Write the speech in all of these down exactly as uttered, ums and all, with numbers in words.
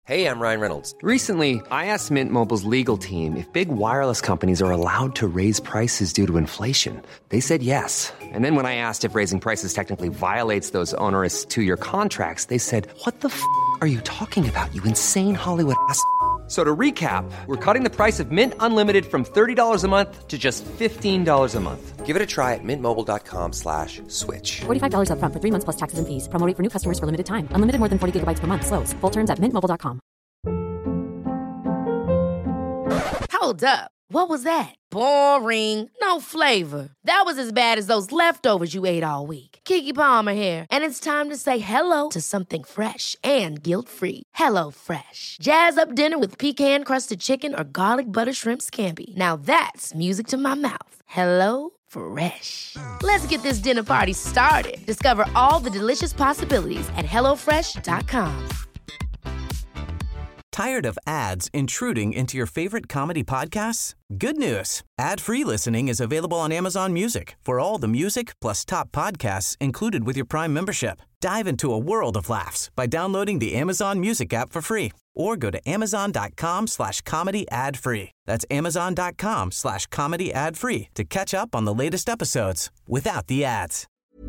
Hey, I'm Ryan Reynolds. Recently, I asked Mint Mobile's legal team if big wireless companies are allowed to raise prices due to inflation. They said yes. And then when I asked if raising prices technically violates those onerous two-year contracts, they said, "What the f*** are you talking about, you insane Hollywood ass?" So to recap, we're cutting the price of Mint Unlimited from thirty dollars a month to just fifteen dollars a month. Give it a try at mintmobile.com slash switch. forty-five dollars up front for three months plus taxes and fees. Promo rate for new customers for limited time. Unlimited more than forty gigabytes per month. Slows full terms at mint mobile dot com. Hold up. What was that? Boring. No flavor. That was as bad as those leftovers you ate all week. Keke Palmer here. And it's time to say hello to something fresh and guilt-free. Hello Fresh. Jazz up dinner with pecan-crusted chicken or garlic butter shrimp scampi. Now that's music to my mouth. Hello Fresh. Let's get this dinner party started. Discover all the delicious possibilities at hello fresh dot com. Tired of ads intruding into your favorite comedy podcasts? Good news. Ad-free listening is available on Amazon Music for all the music plus top podcasts included with your Prime membership. Dive into a world of laughs by downloading the Amazon Music app for free or go to amazon.com slash comedy ad free. That's amazon.com slash comedy ad free to catch up on the latest episodes without the ads.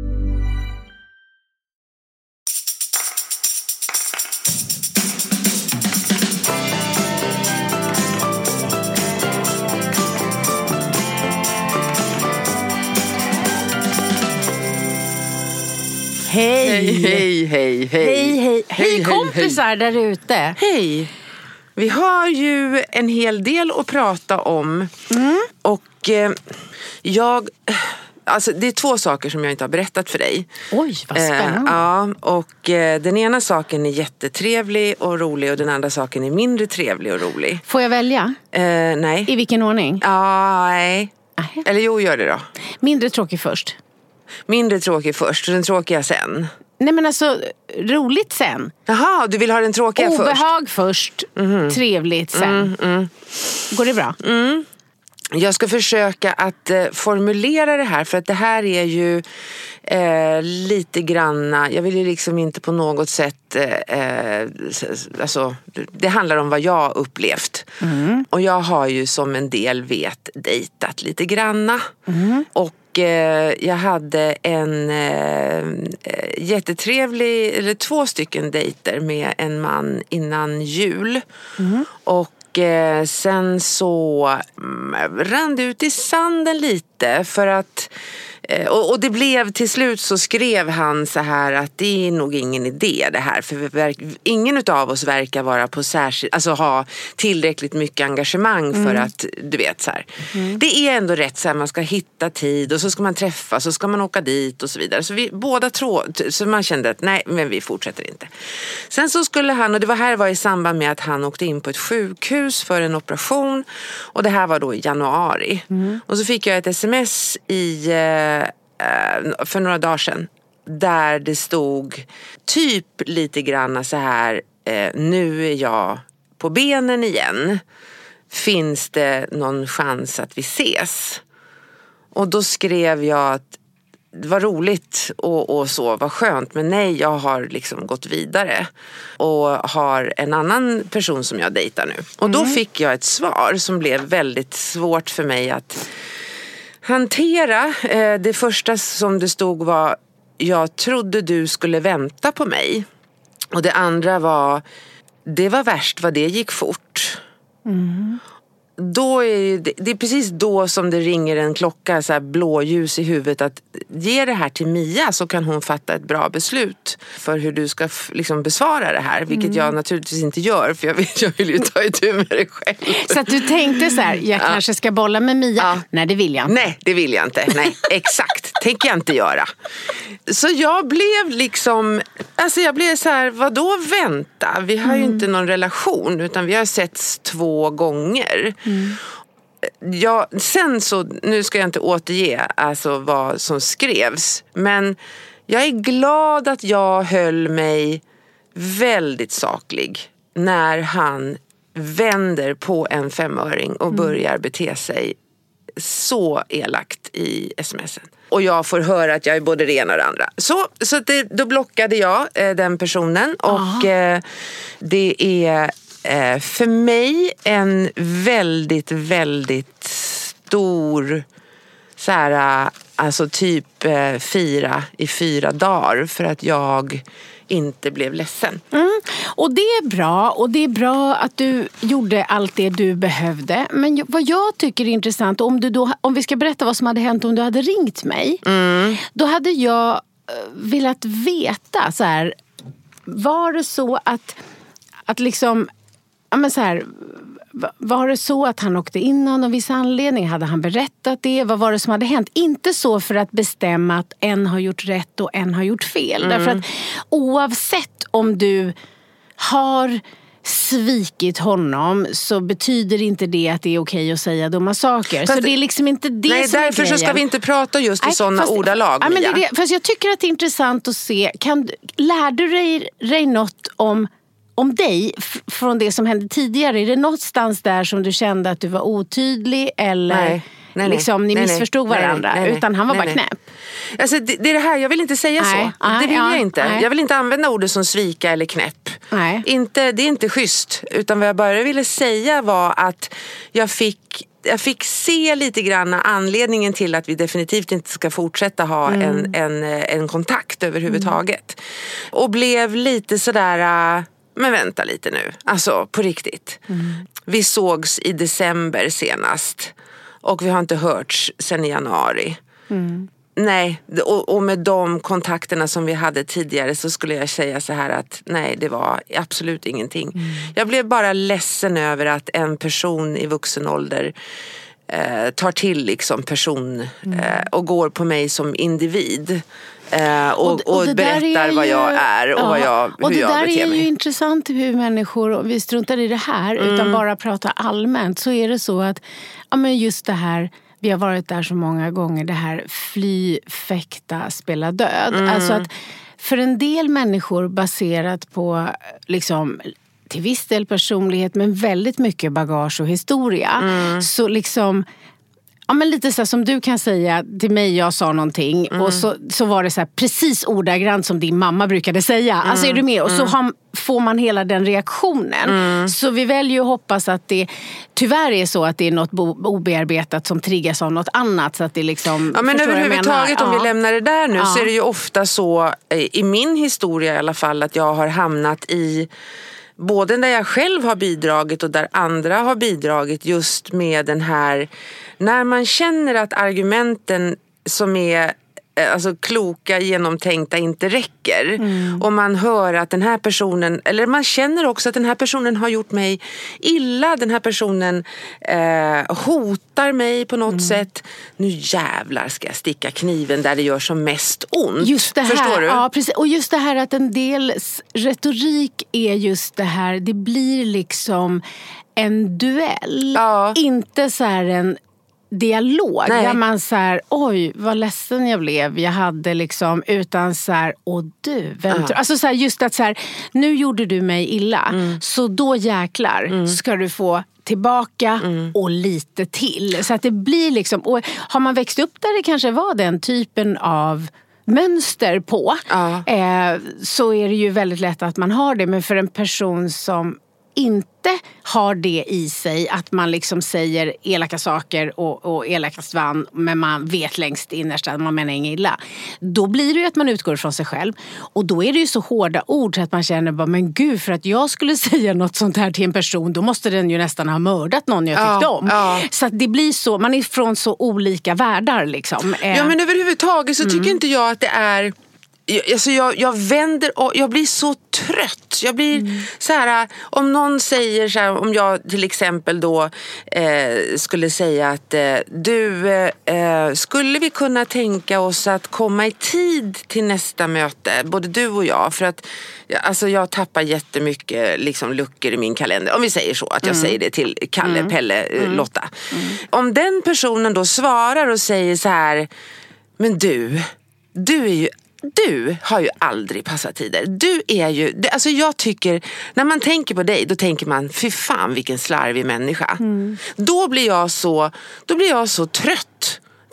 Hej, hej, hej, hej, hej, hej, hej kompisar där ute. Hej. Vi har ju en hel del att prata om. Mm. Och eh, jag... Alltså det är två saker som jag inte har berättat för dig. Oj, vad spännande. Eh, ja, och eh, den ena saken är jättetrevlig och rolig och den andra saken är mindre trevlig och rolig. Får jag välja? Eh, nej. I vilken ordning? Ja, nej. Aha. Eller jo, gör det då. Mindre tråkig först. Mindre tråkig först och den tråkiga sen. Nej men alltså, roligt sen. Jaha, du vill ha den tråkiga först. Obehag först, mm. Trevligt sen. Mm, mm. Går det bra? Mm. Jag ska försöka att eh, formulera det här för att det här är ju eh, lite granna, jag vill ju liksom inte på något sätt, eh, alltså det handlar om vad jag upplevt. Mm. Och jag har ju som en del vet dejtat lite granna. Mm. Och jag hade en eh, jättetrevlig, eller två stycken dejter med en man innan jul. Mm. Och eh, sen så mm, rann det ut i sanden lite för att eh, och, och det blev till slut så skrev han så här att det är nog ingen idé det här för vi verk, ingen utav oss verkar vara på särskilt, alltså ha tillräckligt mycket engagemang för mm. att du vet så här. Mm. Det är ändå rätt så här, man ska hitta tid och så ska man träffa så ska man åka dit och så vidare. Så vi båda tråd, så man kände att nej, men vi fortsätter inte. Sen så skulle han, och det var här var i samband med att han åkte in på ett sjukhus för en operation och det här var då i januari. Mm. Och så fick jag ett sms i eh, för några dagar sedan där det stod typ lite grann så här eh, nu är jag på benen igen. Finns det någon chans att vi ses? Och då skrev jag att det var roligt och, och så, var skönt. Men nej, jag har liksom gått vidare och har en annan person som jag dejtar nu. Och då mm. fick jag ett svar som blev väldigt svårt för mig att hantera. Eh, det första som det stod var: jag trodde du skulle vänta på mig. Och det andra var: det var värst vad det gick fort. Mm. Då är det, det är precis då som det ringer en klocka, så här blåljus i huvudet, att ge det här till Mia så kan hon fatta ett bra beslut för hur du ska f- liksom besvara det här, vilket mm. jag naturligtvis inte gör för jag, vet, jag vill ju ta itu med det själv. Så att du tänkte så här, jag ja. kanske ska bolla med Mia? Ja. Nej, det vill jag inte. Nej, det vill jag inte. Nej, exakt. Tänker jag inte göra. Så jag blev liksom, alltså jag blev så här, vadå vänta? Vi har mm. ju inte någon relation utan vi har setts två gånger. Mm. Ja, sen så, nu ska jag inte återge alltså vad som skrevs, men jag är glad att jag höll mig väldigt saklig när han vänder på en femöring och börjar bete sig så elakt i smsen. Och jag får höra att jag är både det ena och det andra. Så, så det, då blockade jag eh, den personen. Och eh, det är eh, för mig en väldigt, väldigt stor så här, alltså typ eh, fira i fyra dagar för att jag inte blev ledsen. Mm. Och det är bra, och det är bra att du gjorde allt det du behövde. Men vad jag tycker är intressant, om, du då, om vi ska berätta vad som hade hänt om du hade ringt mig, mm. då hade jag uh, velat veta så här, var det så att, att liksom, ja men så här, var det så att han åkte in av någon viss anledning? Hade han berättat det? Vad var det som hade hänt? Inte så för att bestämma att en har gjort rätt och en har gjort fel. Mm. Därför att oavsett om du har svikit honom så betyder inte det att det är okej att säga dumma saker. Fast, så det är liksom inte det nej, som är därför grejen. Så ska vi inte prata just i nej, sådana fast, ordalag. Ja, men det är det, fast jag tycker att det är intressant att se. Kan, lärde du dig, dig något om Om dig, f- från det som hände tidigare? Är det någonstans där som du kände att du var otydlig? Eller nej, nej, liksom, ni nej, missförstod nej, varandra? Nej, nej, nej, utan han var nej, bara nej. knäpp. Alltså, det, det är det här, jag vill inte säga nej, så. Nej, det vill ja, jag inte. Nej. Jag vill inte använda ord som svika eller knäpp. Nej. Inte, det är inte schysst. Utan vad jag bara ville säga var att jag fick... Jag fick se lite grann anledningen till att vi definitivt inte ska fortsätta ha mm. en, en, en kontakt överhuvudtaget. Mm. Och blev lite sådär... Men vänta lite nu, alltså på riktigt. Mm. Vi sågs i december senast och vi har inte hörts sedan i januari. Mm. Nej, och, och med de kontakterna som vi hade tidigare så skulle jag säga så här att nej, det var absolut ingenting. Mm. Jag blev bara ledsen över att en person i vuxen ålder eh, tar till liksom person mm. eh, och går på mig som individ. Uh, och, och, och, och berättar ju, vad jag är och, ja, vad jag, hur och det jag där beter är mig. Ju intressant hur människor, och vi struntar i det här mm. utan bara pratar allmänt, så är det så att ja, men just det här, vi har varit där så många gånger, det här fly, fäkta, spela död. Mm. Alltså att för en del människor baserat på liksom till viss del personlighet men väldigt mycket bagage och historia mm. så liksom ja, men lite så här, som du kan säga till mig, jag sa någonting mm. och så, så var det så här, precis ordagrant som din mamma brukade säga. Mm. Alltså är du med? Och så har, får man hela den reaktionen. Mm. Så vi väljer ju att hoppas att det tyvärr är så att det är något bo, obearbetat som triggas av något annat. Så att det liksom, ja, men överhuvudtaget om ja. vi lämnar det där nu ja. så är det ju ofta så, i min historia i alla fall, att jag har hamnat i både där jag själv har bidragit och där andra har bidragit just med den här, när man känner att argumenten som är alltså kloka, genomtänkta inte räcker mm. och man hör att den här personen, eller man känner också att den här personen har gjort mig illa, den här personen eh, hotar mig på något mm. sätt, nu jävlar ska jag sticka kniven där det gör som mest ont. Just det här, förstår du? Ja, precis. Och just det här att en del retorik är just det här, det blir liksom en duell, ja. inte så här en dialog. Nej. Där man så här, oj vad ledsen jag blev, jag hade liksom, utan så här, och du, vem uh. alltså så här, just att så här, nu gjorde du mig illa mm. så då jäklar mm. ska du få tillbaka mm. och lite till. Så att det blir liksom, och har man växt upp där det kanske var den typen av mönster på uh. eh, så är det ju väldigt lätt att man har det, men för en person som inte har det i sig, att man liksom säger elaka saker och, och elakast vann, men man vet längst innerst att man menar inget illa. Då blir det ju att man utgår från sig själv. Och då är det ju så hårda ord så att man känner bara, men gud, för att jag skulle säga något sånt här till en person, då måste den ju nästan ha mördat någon jag tyckte ja, om. Ja. Så att det blir så, man är från så olika världar liksom. Ja, men överhuvudtaget så tycker mm. inte jag att det är... Alltså jag, jag vänder och jag blir så trött. Jag blir mm. så här, om någon säger så här, om jag till exempel då eh, skulle säga att eh, du, eh, skulle vi kunna tänka oss att komma i tid till nästa möte, både du och jag, för att alltså jag tappar jättemycket liksom luckor i min kalender. Om vi säger så, att jag mm. säger det till Kalle, mm. Pelle, mm. Lotta. Mm. Om den personen då svarar och säger så här, men du, du är ju Du har ju aldrig passat tider. Du är ju, alltså jag tycker, när man tänker på dig, då tänker man, fy fan vilken slarvig människa. Mm. Då blir jag så, då blir jag så trött.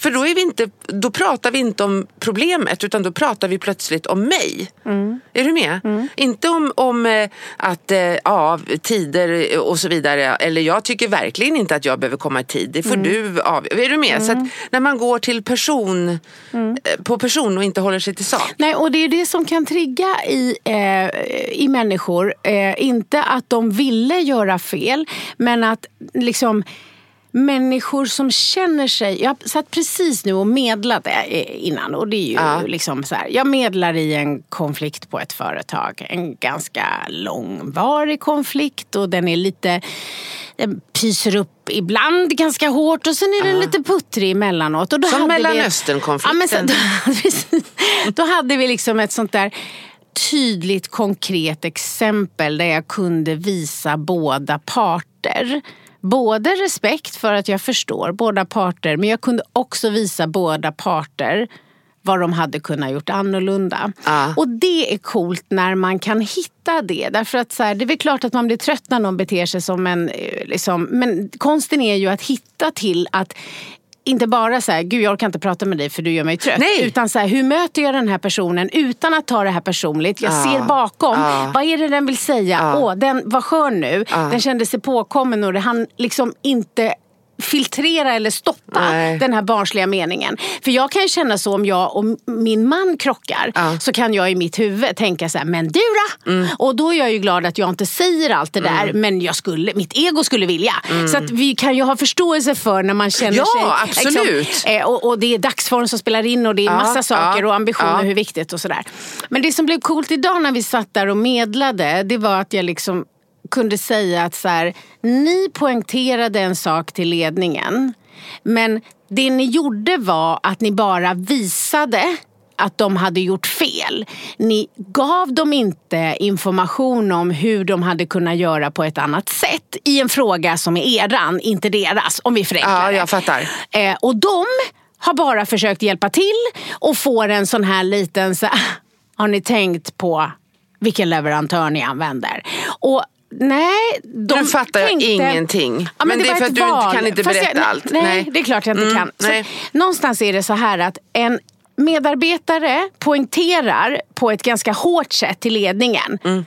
För då, är vi inte, då pratar vi inte om problemet, utan då pratar vi plötsligt om mig. Mm. Är du med? Mm. Inte om, om att ja, tider och så vidare. Eller jag tycker verkligen inte att jag behöver komma i tid. Det får mm. du av. Är du med? Mm. Så att när man går till person mm. på person och inte håller sig till sak. Nej, och det är det som kan trigga i, eh, i människor. Eh, inte att de ville göra fel, men att liksom människor som känner sig... Jag satt precis nu och medlade innan, och det är ju ja. liksom så här. Jag medlar i en konflikt på ett företag. En ganska långvarig konflikt, och den är lite... Den pyser upp ibland ganska hårt, och sen är den ja. lite puttrig emellanåt. Och då som hade Mellanöstern-konflikten. Vi, ja, men så, då, då hade vi liksom ett sånt där tydligt, konkret exempel där jag kunde visa båda parter. Både respekt för att jag förstår båda parter, men jag kunde också visa båda parter vad de hade kunnat gjort annorlunda. Ah. Och det är coolt när man kan hitta det. Därför att så här, det är väl klart att man blir trött när någon beter sig som en... Liksom, men konsten är ju att hitta till att inte bara så här, gud jag orkar inte prata med dig för du gör mig trött. Nej. Utan så här, hur möter jag den här personen utan att ta det här personligt? Jag ah. ser bakom, ah. vad är det den vill säga? Åh, ah. oh, den var skön nu. Ah. Den kände sig påkommen, och det han liksom inte filtrera eller stoppa Nej. den här barnsliga meningen. För jag kan ju känna så, om jag och min man krockar, ja. så kan jag i mitt huvud tänka så här, men du då? Mm. Och då är jag ju glad att jag inte säger allt det där, mm. men jag skulle, mitt ego skulle vilja. Mm. Så att vi kan ju ha förståelse för när man känner ja, sig... Absolut. Liksom, eh, och, och det är dagsform som spelar in, och det är ja, massa saker ja, och ambitioner, ja. hur viktigt och sådär. Men det som blev coolt idag när vi satt där och medlade, det var att jag liksom kunde säga att så här, ni poängterade en sak till ledningen, men det ni gjorde var att ni bara visade att de hade gjort fel. Ni gav dem inte information om hur de hade kunnat göra på ett annat sätt i en fråga som är eran, inte deras, om vi förenklar det. Ja, jag fattar. Eh, och de har bara försökt hjälpa till och får en sån här liten så, har ni tänkt på vilken leverantör ni använder? Och nej, de nu fattar jag tänkte, ingenting. Ja, men, men det, det är för att du val. inte kan inte Fast berätta jag, allt. Nej, nej, det är klart jag inte mm, kan. Så, nej. någonstans är det så här att en medarbetare poängterar på ett ganska hårt sätt till ledningen. Mm.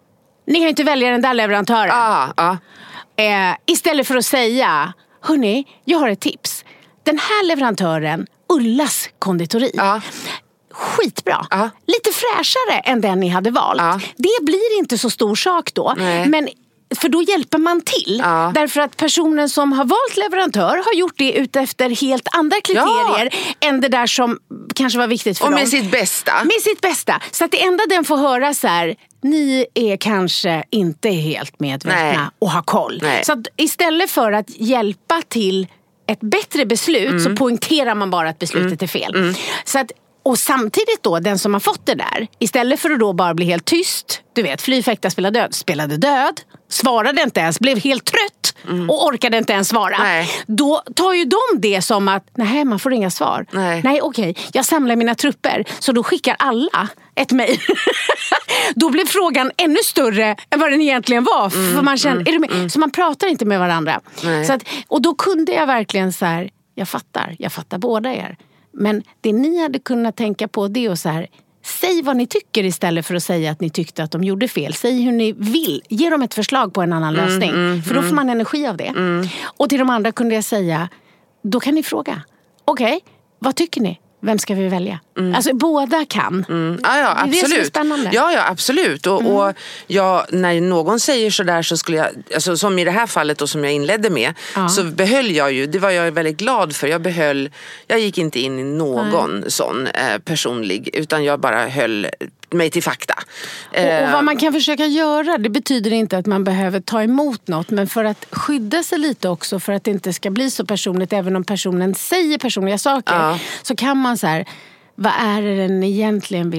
Ni kan ju inte välja den där leverantören. Ah, ah. Eh, istället för att säga, hörni, jag har ett tips. Den här leverantören, Ullas konditori. Ah. Skitbra. Ah. Lite fräschare än den ni hade valt. Ah. Det blir inte så stor sak då. Nej. Men för då hjälper man till. Ja. Därför att personen som har valt leverantör har gjort det utefter helt andra kriterier ja. än det där som kanske var viktigt för och dem. Och med sitt bästa. Med sitt bästa. Så att det enda den får höra så här, ni är kanske inte helt medvetna Nej. och har koll. Nej. Så att istället för att hjälpa till ett bättre beslut mm. så poängterar man bara att beslutet mm. är fel. Mm. Så att och samtidigt då, den som har fått det där, istället för att då bara bli helt tyst, du vet, fly, fäkta, spela död, spelade död, svarade inte ens, blev helt trött mm. och orkade inte ens svara. Nej. Då tar ju de det som att, nej, man får inga svar. Nej, nej okej, jag samlar mina trupper, så då skickar alla ett mejl. Då blev frågan ännu större än vad den egentligen var. Mm, för man känner, mm, är du med? Mm. Så man pratar inte med varandra. Så att, och då kunde jag verkligen så här, jag fattar, jag fattar båda er. Men det ni hade kunnat tänka på, det är så här, säg vad ni tycker istället för att säga att ni tyckte att de gjorde fel. Säg hur ni vill. Ge dem ett förslag på en annan mm, lösning. Mm, för då får man energi av det. Mm. Och till de andra kunde jag säga, då kan ni fråga. Okej, okay, vad tycker ni? Vem ska vi välja? Mm. Alltså båda kan. Mm. Ja, ja, absolut. Det är det som är spännande. Ja, ja, absolut. Och, mm. och ja, när någon säger sådär så skulle jag, alltså, som i det här fallet och som jag inledde med, ja. så behöll jag ju, det var jag väldigt glad för. Jag behöll, jag gick inte in i någon Nej. sån eh, personlig, utan jag bara höll mig till fakta. Och, och vad man kan försöka göra, det betyder inte att man behöver ta emot något, men för att skydda sig lite också, för att det inte ska bli så personligt, även om personen säger personliga saker, ja. så kan man så här, vad är det den egentligen vill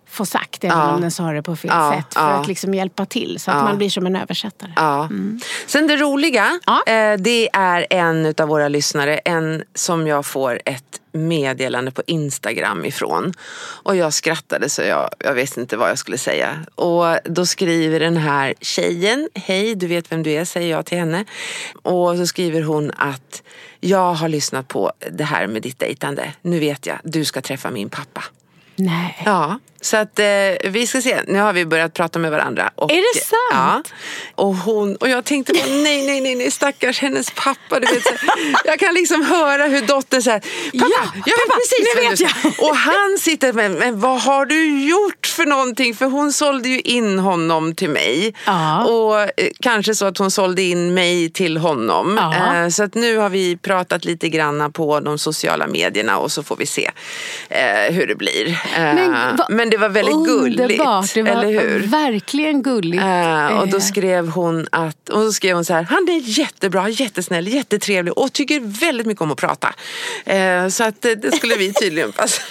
få sagt, även ja. om den sa det på fel ja. sätt. För ja. att liksom hjälpa till, så att ja. man blir som en översättare. Ja. Mm. Sen det roliga, ja. eh, det är en av våra lyssnare, en som jag får ett meddelande på Instagram ifrån. Och jag skrattade så jag, jag visste inte vad jag skulle säga. Och då skriver den här tjejen, hej, du vet vem du är, säger jag till henne. Och så skriver hon att jag har lyssnat på det här med ditt dejtande. Nu vet jag, du ska träffa min pappa. Nej. Ja, så att eh, vi ska se. Nu har vi börjat prata med varandra. Och, är det sant? Ja, och, hon, och jag tänkte bara, nej, nej, nej, nej, stackars hennes pappa. Du vet, så, jag kan liksom höra hur dottern säger, pappa, ja, jag vet pappa, precis nu vad vet du jag. Och han sitter med, men vad har du gjort för någonting? För hon sålde ju in honom till mig. Ja. Och eh, kanske så att hon sålde in mig till honom. Ja. Eh, så att nu har vi pratat lite granna på de sociala medierna och så får vi se eh, hur det blir. Eh, men, va, men det var väldigt gulligt. Underbart, det var eller hur? Verkligen gulligt. Uh, och då skrev hon att, och så skrev hon så här, han är jättebra, jättesnäll, jättetrevlig och tycker väldigt mycket om att prata. Uh, så att uh, det skulle vi tydligen passa.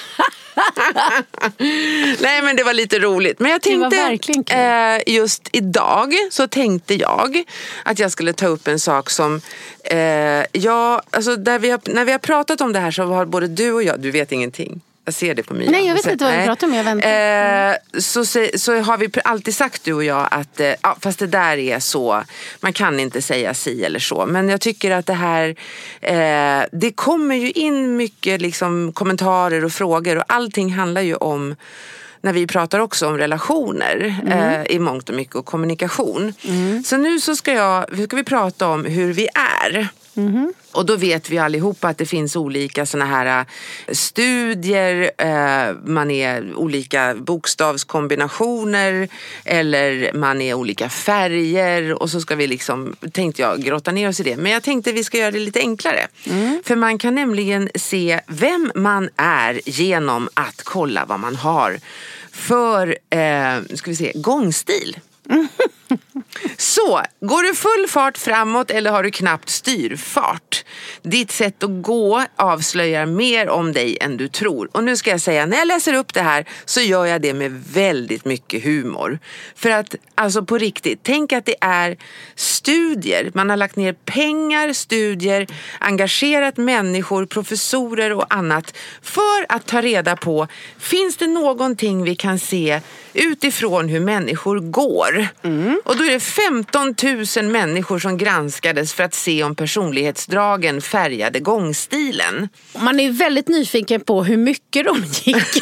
Nej, men det var lite roligt. Men jag tänkte uh, just idag så tänkte jag att jag skulle ta upp en sak som uh, jag, alltså där vi har, när vi har pratat om det här så har både du och jag, du vet ingenting. Jag ser det på mig. Nej, jag vet inte vad vi pratar om, jag väntar. Mm. Eh, så, så har vi alltid sagt, du och jag, att eh, ja, fast det där är så, man kan inte säga si eller så. Men jag tycker att det här, eh, det kommer ju in mycket liksom, kommentarer och frågor och allting handlar ju om, när vi pratar också om relationer mm. eh, i mångt och mycket och kommunikation. Mm. Så nu så ska, jag, ska vi prata om hur vi är. Mm. Och då vet vi allihopa att det finns olika såna här studier, eh, man är olika bokstavskombinationer eller man är olika färger och så ska vi liksom, tänkte jag, grotta ner oss i det. Men jag tänkte vi ska göra det lite enklare. Mm. För man kan nämligen se vem man är genom att kolla vad man har för, eh, ska vi se, gångstil. Mm. Så, går du full fart framåt eller har du knappt styrfart? Ditt sätt att gå avslöjar mer om dig än du tror. Och nu ska jag säga, när jag läser upp det här så gör jag det med väldigt mycket humor. För att, alltså på riktigt, tänk att det är studier. Man har lagt ner pengar, studier, engagerat människor, professorer och annat för att ta reda på, finns det någonting vi kan se utifrån hur människor går? Mm. Och då är det femton tusen människor som granskades för att se om personlighetsdragen färgade gångstilen. Man är väldigt nyfiken på hur mycket de gick.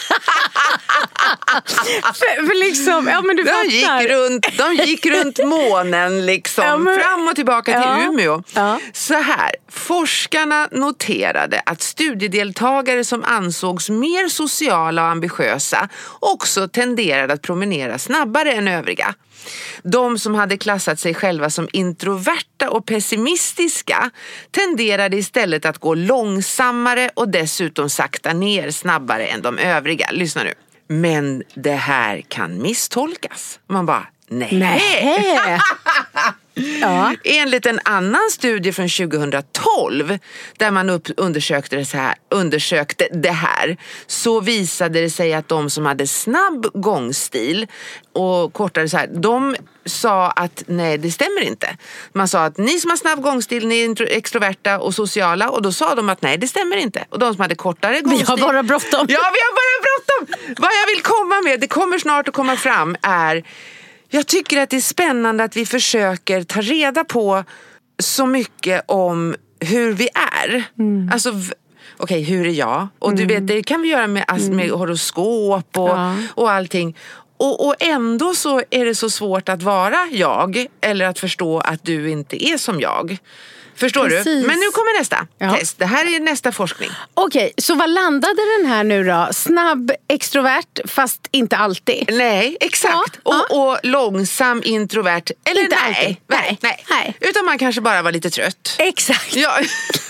för, för liksom, ja, men du de, gick runt, de gick runt månen liksom, ja, men, fram och tillbaka till ja, Umeå. Ja. Så här, forskarna noterade att studiedeltagare som ansågs mer sociala och ambitiösa också tenderade att promenera snabbare än övriga. De som hade klassat sig själva som introverta och pessimistiska tenderade istället att gå långsammare och dessutom sakta ner snabbare än de övriga. Lyssna nu. Men det här kan misstolkas. Man bara, nej. nej. Ja. Enligt en annan studie från tjugohundratolv där man upp undersökte, det så här, undersökte det här så visade det sig att de som hade snabb gångstil och kortare så här, de sa att nej, det stämmer inte. Man sa att ni som har snabb gångstil, ni är extroverta och sociala, och då sa de att nej, det stämmer inte. Och de som hade kortare gångstil, vi har bara bråttom. Ja, vi har bara bråttom. Vad jag vill komma med, det kommer snart att komma fram, är jag tycker att det är spännande att vi försöker ta reda på så mycket om hur vi är. Mm. Alltså, okej, okay, hur är jag? Och mm. du vet, det kan vi göra med, alltså, med horoskop och, ja. och allting. Och, och ändå så är det så svårt att vara jag eller att förstå att du inte är som jag. Förstår Precis. du? Men nu kommer nästa ja. test. Det här är nästa forskning. Okej, så vad landade den här nu då? Snabb, extrovert, fast inte alltid. Nej, exakt. Ja. Och, och långsam, introvert. Eller inte nej, alltid. Nej, nej. nej. Utan man kanske bara var lite trött. Exakt. Ja.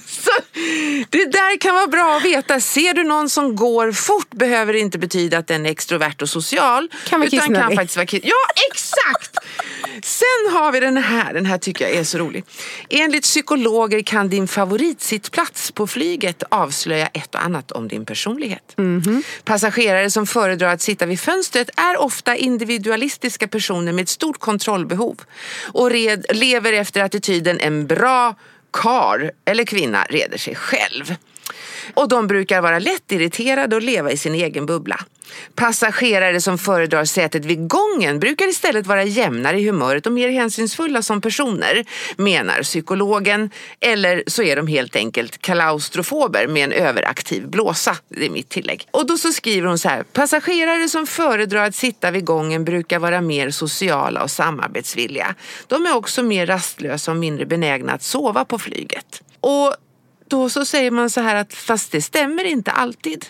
Så det där kan vara bra att veta. Ser du någon som går fort behöver det inte betyda att den är extrovert och social. Kan vara utan kan faktiskt vara kiss. Ja, exakt! Sen har vi den här. Den här tycker jag är så rolig. Enligt psykologer kan din favoritsittplats på flyget avslöja ett och annat om din personlighet. Mm-hmm. Passagerare som föredrar att sitta vid fönstret är ofta individualistiska personer med ett stort kontrollbehov och red, lever efter attityden en bra karl eller kvinna reder sig själv. Och de brukar vara lätt irriterade och leva i sin egen bubbla. Passagerare som föredrar sätet vid gången brukar istället vara jämnare i humöret och mer hänsynsfulla som personer, menar psykologen. Eller så är de helt enkelt klaustrofober med en överaktiv blåsa. Det är mitt tillägg. Och då så skriver hon så här: passagerare som föredrar att sitta vid gången brukar vara mer sociala och samarbetsvilliga. De är också mer rastlösa och mindre benägna att sova på flyget. Och då så säger man så här att fast det stämmer inte alltid.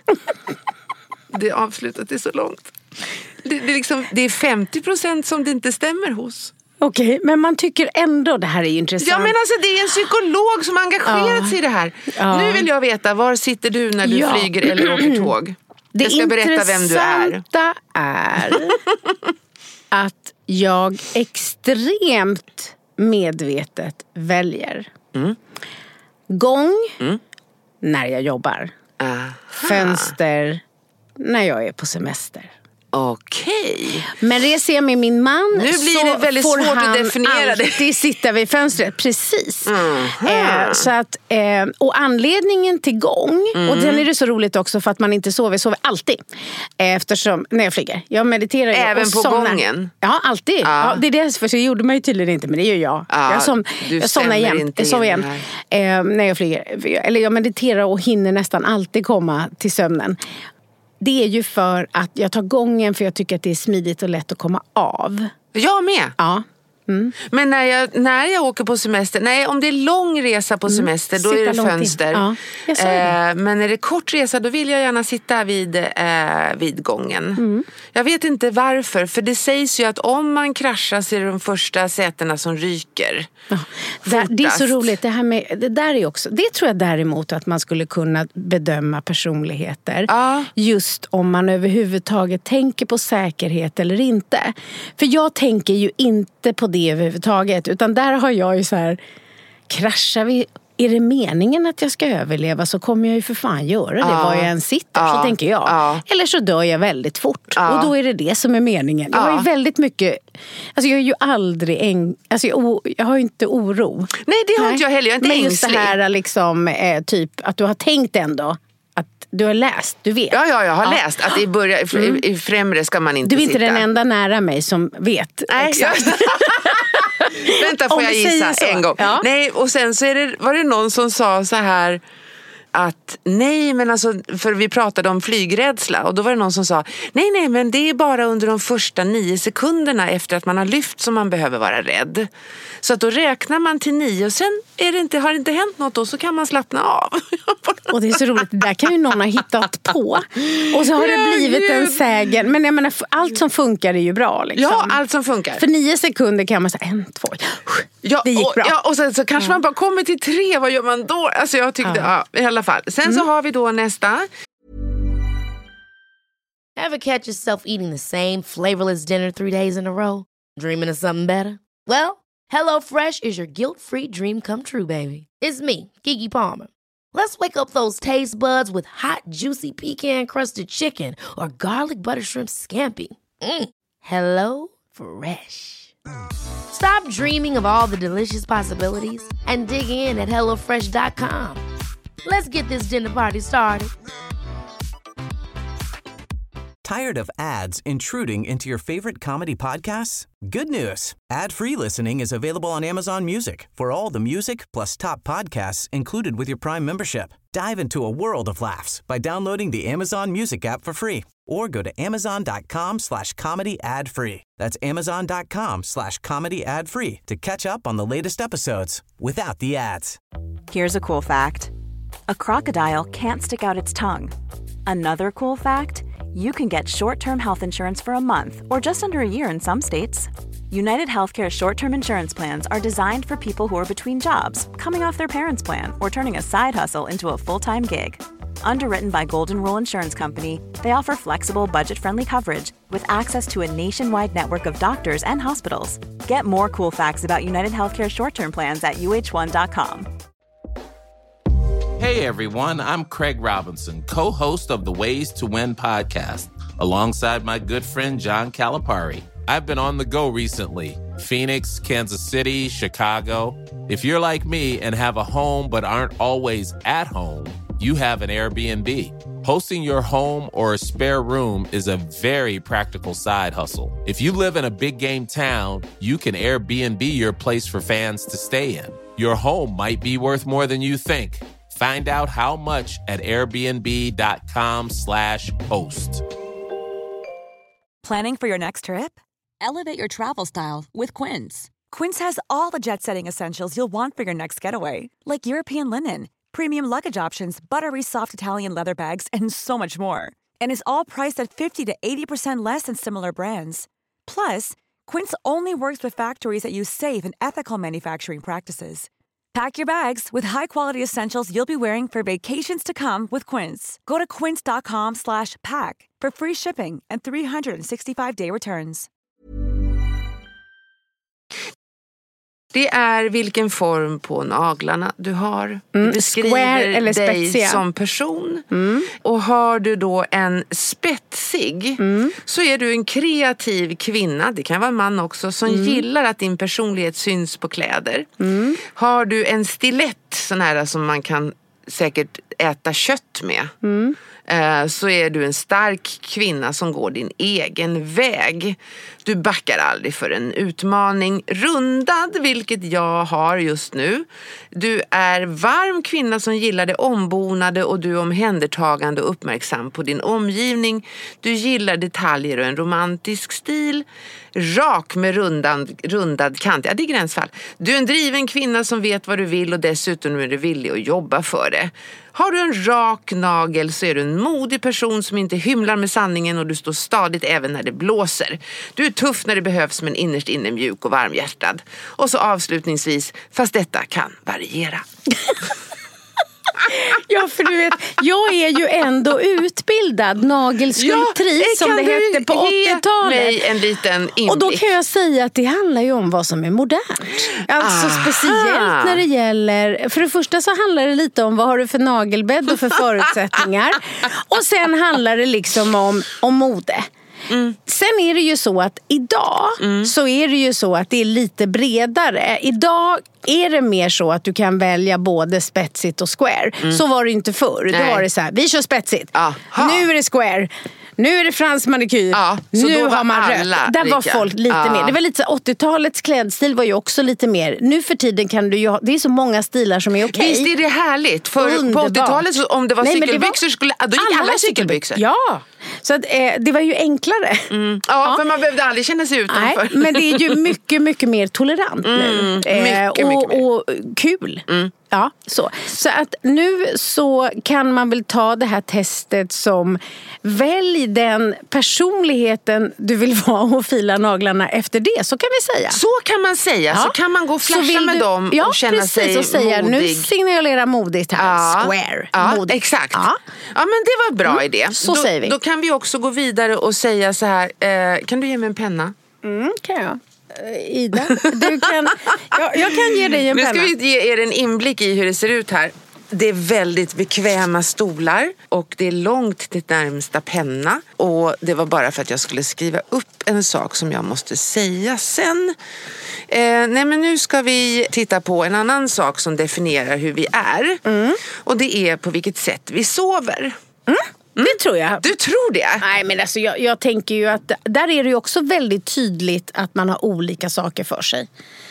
Det avslutat är så långt. Det, det, är liksom, det är femtio procent som det inte stämmer hos. Okej, okay, men man tycker ändå det här är intressant. Ja, men alltså det är en psykolog som engagerat ja. sig i det här. Ja. Nu vill jag veta, var sitter du när du ja. flyger eller åker tåg? Det jag ska berätta vem du är. Det intressanta är att jag extremt medvetet väljer mm. gång mm. när jag jobbar. Aha. Fönster när jag är på semester. Okej. Men reser jag med min man nu blir det så väldigt får svårt han att definiera det. alltid sitta vid fönstret. Precis. Eh, så att, eh, och anledningen till gång, mm. och sen är det så roligt också för att man inte sover, sover alltid. Eh, eftersom, när jag flyger. Jag mediterar även och på somnar. Gången? Ja, alltid. Ja. Ja, det är det, för så gjorde man ju tydligen inte, men det gör jag. Ja, jag, som, jag somnar jämt. Jag sover jämt eh, när jag flyger. Eller jag mediterar och hinner nästan alltid komma till sömnen. Det är ju för att jag tar gången för jag tycker att det är smidigt och lätt att komma av. Jag med? Ja. Mm. Men när jag, när jag åker på semester, nej om det är lång resa på semester mm. då sitta är det fönster. Ja, eh, men när det är kort resa då vill jag gärna sitta vid, eh, vid gången. Mm. Jag vet inte varför, för det sägs ju att om man kraschar så är det de första sätena som ryker. Ja. Det, det är så roligt, det här med, det där är också, det tror jag däremot att man skulle kunna bedöma personligheter. Ja. Just om man överhuvudtaget tänker på säkerhet eller inte. För jag tänker ju inte på det överhuvudtaget, utan där har jag ju så här, kraschar vi, är det meningen att jag ska överleva så kommer jag ju för fan göra det ja. var jag än sitter, ja. så tänker jag. Ja. Eller så dör jag väldigt fort ja. och då är det det som är meningen. Jag har ju väldigt mycket, alltså jag är ju aldrig en, alltså jag, jag har ju inte oro. Nej, det har Nej. inte jag heller, jag är inte Men ängslig. just det här liksom, eh, typ att du har tänkt ändå att du har läst, du vet. Ja, ja jag har ja. läst att i, börja, i, mm. i främre ska man inte sitta. Du är sitta. inte den enda nära mig som vet. Nej, exakt. Vänta, får jag gissa en gång. Ja. Nej, och sen så är det, var det någon som sa så här att nej, men alltså, för vi pratade om flygrädsla och då var det någon som sa nej, nej, men det är bara under de första nio sekunderna efter att man har lyft som man behöver vara rädd. Så att då räknar man till nio och sen är det inte, har det inte hänt något då så kan man slappna av. Och det är så roligt, det där kan ju någon ha hittat på. Och så har ja, det blivit Gud. en sägen. Men jag menar, allt som funkar är ju bra. Liksom. Ja, allt som funkar. För nio sekunder kan man säga en, två, ja, det gick och, bra. Ja, och sen så kanske ja. man bara kommer till tre, vad gör man då? Alltså jag tyckte, ja, ja i alla fall. Sen mm. så har vi då nästa. Ever catch yourself eating the same flavorless dinner three days in a row? Dreaming of something better? Well, HelloFresh is your guilt-free dream come true, baby. It's me, Keke Palmer. Let's wake up those taste buds with hot, juicy pecan-crusted chicken or garlic butter shrimp scampi. Mm. Hello Fresh. Stop dreaming of all the delicious possibilities and dig in at hello fresh dot com. Let's get this dinner party started. Tired of ads intruding into your favorite comedy podcasts? Good news. Ad-free listening is available on Amazon Music for all the music plus top podcasts included with your Prime membership. Dive into a world of laughs by downloading the Amazon Music app for free or go to amazon.com slash comedy ad free. That's amazon.com slash comedy ad free to catch up on the latest episodes without the ads. Here's a cool fact. A crocodile can't stick out its tongue. Another cool fact, you can get short-term health insurance for a month or just under a year in some states. United Healthcare short-term insurance plans are designed for people who are between jobs, coming off their parents' plan, or turning a side hustle into a full-time gig. Underwritten by Golden Rule Insurance Company, they offer flexible, budget-friendly coverage with access to a nationwide network of doctors and hospitals. Get more cool facts about United Healthcare short-term plans at U H one dot com. Hey everyone, I'm Craig Robinson, co-host of the Ways to Win podcast, alongside my good friend John Calipari. I've been on the go recently. Phoenix, Kansas City, Chicago. If you're like me and have a home but aren't always at home, you have an Airbnb. Hosting your home or a spare room is a very practical side hustle. If you live in a big game town, you can Airbnb your place for fans to stay in. Your home might be worth more than you think. Find out how much at airbnb.com slash host. Planning for your next trip? Elevate your travel style with Quince. Quince has all the jet-setting essentials you'll want for your next getaway, like European linen, premium luggage options, buttery soft Italian leather bags, and so much more. And is all priced at fifty to eighty percent less than similar brands. Plus, Quince only works with factories that use safe and ethical manufacturing practices. Pack your bags with high-quality essentials you'll be wearing for vacations to come with Quince. Go to quince.com slash pack for free shipping and three sixty-five day returns. Det är vilken form på naglarna du har. Mm, det beskriver square eller dig spetsiga. Som person. Mm. Och har du då en spetsig mm. så är du en kreativ kvinna, det kan vara en man också, som mm. gillar att din personlighet syns på kläder. Mm. Har du en stilett, sån här som man kan säkert äta kött med, Mm. så är du en stark kvinna som går din egen väg. Du backar aldrig för en utmaning. Rundad, vilket jag har just nu. Du är varm kvinna som gillar det ombonade och du är omhändertagande och uppmärksam på din omgivning. Du gillar detaljer och en romantisk stil. Rak med rundad, rundad kant. Ja, det är gränsfall. Du är en driven kvinna som vet vad du vill och dessutom är du villig att jobba för det. Har du en rak nagel så är du en modig person som inte hymlar med sanningen och du står stadigt även när det blåser. Du är tuff när det behövs men innerst inne mjuk och varmhjärtad. Och så avslutningsvis, fast detta kan variera. Ja, för du vet, jag är ju ändå utbildad nagelskulptris ja, som det hette på åttiotalet. Mig en liten inblick. Och då kan jag säga att det handlar ju om vad som är modernt. Alltså Aha. speciellt när det gäller, för det första så handlar det lite om vad har du för nagelbädd och för förutsättningar. Och sen handlar det liksom om, om mode. Mm. Sen är det ju så att idag mm. så är det ju så att det är lite bredare. Idag är det mer så att du kan välja både spetsigt och square. Mm. Så var det inte förr. Nej. Då var det så här, vi kör spetsigt. Aha. Nu är det square. Nu är det fransk manikyr. Ja, nu har man rött. Där lika. Var folk lite ja. mer. Det var lite åttiotalets klädstil var ju också lite mer. Nu för tiden kan du ju ha, det är så många stilar som är okej. Okay. Visst är det härligt. För underbart. På åttiotalet så, om det var Nej, cykelbyxor det var, skulle då gick alla, alla cykelbyxor. Ja. Så att, eh, det var ju enklare. Mm. Ja, ja, för man behövde aldrig känna sig utanför. Nej, men det är ju mycket, mycket mer tolerant mm. nu. Eh, mycket, och, mycket mer. och kul. Mm. Ja, så. Så att nu så kan man väl ta det här testet som välj den personligheten du vill vara och fila naglarna efter det. Så kan vi säga. Så kan man säga. Ja. Så kan man gå och flasha med du, dem ja, och känna precis, sig och säga, modig. Nu signalerar modigt här. Ja. Square. Ja, modigt. exakt. Ja. ja, men det var en bra mm. idé. Så då, säger vi. Då kan vi också gå vidare och säga så här. Eh, kan du ge mig en penna? Mm, kan jag. Ida, du kan, jag, jag kan ge dig en penna. Nu ska vi ge er en inblick i hur det ser ut här. Det är väldigt bekväma stolar och det är långt till närmsta penna. Och det var bara för att jag skulle skriva upp en sak som jag måste säga sen. Eh, nej men nu ska vi titta på en annan sak som definierar hur vi är. Mm. Och det är på vilket sätt vi sover. Mm. Mm. Det tror jag. Du tror det? Nej, men alltså jag, jag tänker ju att där är det ju också väldigt tydligt att man har olika saker för sig.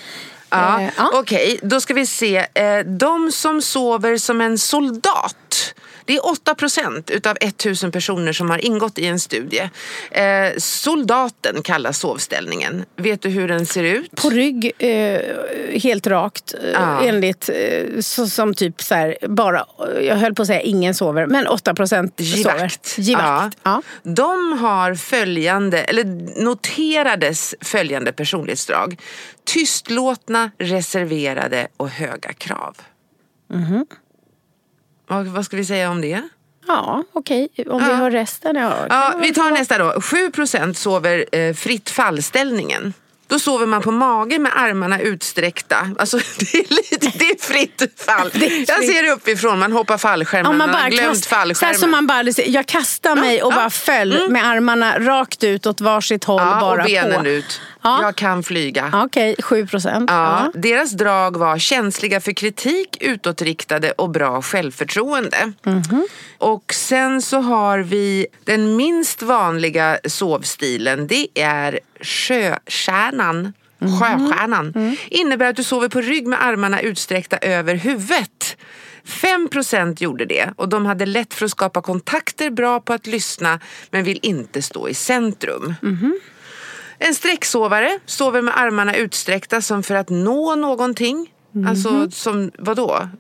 Ja, eh, ja. Okej, okay. Då ska vi se. Eh, de som sover som en soldat, Det är åtta procent utav tusen personer som har ingått i en studie. Eh, soldaten kallas sovställningen. Vet du hur den ser ut? På rygg, eh, helt rakt. Ja. Enligt, eh, så, som typ så här, bara, jag höll på att säga ingen sover, men åtta procent sover. Givakt. Ja. Ja. De har följande, eller noterades följande personlighetsdrag. Tystlåtna, reserverade och höga krav. Mhm. Vad, vad ska vi säga om det? Ja, okej. Okay. Om ja. vi har resten. Ja, ja vi tar nästa då. sju procent sover eh, fritt fallställningen. Då sover man på mage med armarna utsträckta. Alltså det är lite, det är fritt fall. Är fritt. Jag ser det uppifrån, man hoppar fallskärmen. Ja, man bara glömt kast, fallskärmen. Så som man bara, jag kastar mig ja, och ja. bara föll mm. med armarna rakt ut åt varsitt håll. Ja, bara och benen på. ut. Ja. Jag kan flyga. Okej, okay, sju procent. Ja. Ja. Deras drag var känsliga för kritik, utåtriktade och bra självförtroende. Mm-hmm. Och sen så har vi den minst vanliga sovstilen. Det är sjöstjärnan. Mm-hmm. Sjöstjärnan. Mm. Innebär att du sover på rygg med armarna utsträckta över huvudet. fem procent gjorde det och de hade lätt för att skapa kontakter, bra på att lyssna men vill inte stå i centrum. Mm-hmm. En sträcksovare sover med armarna utsträckta som för att nå någonting. Mm-hmm. Alltså som, vadå?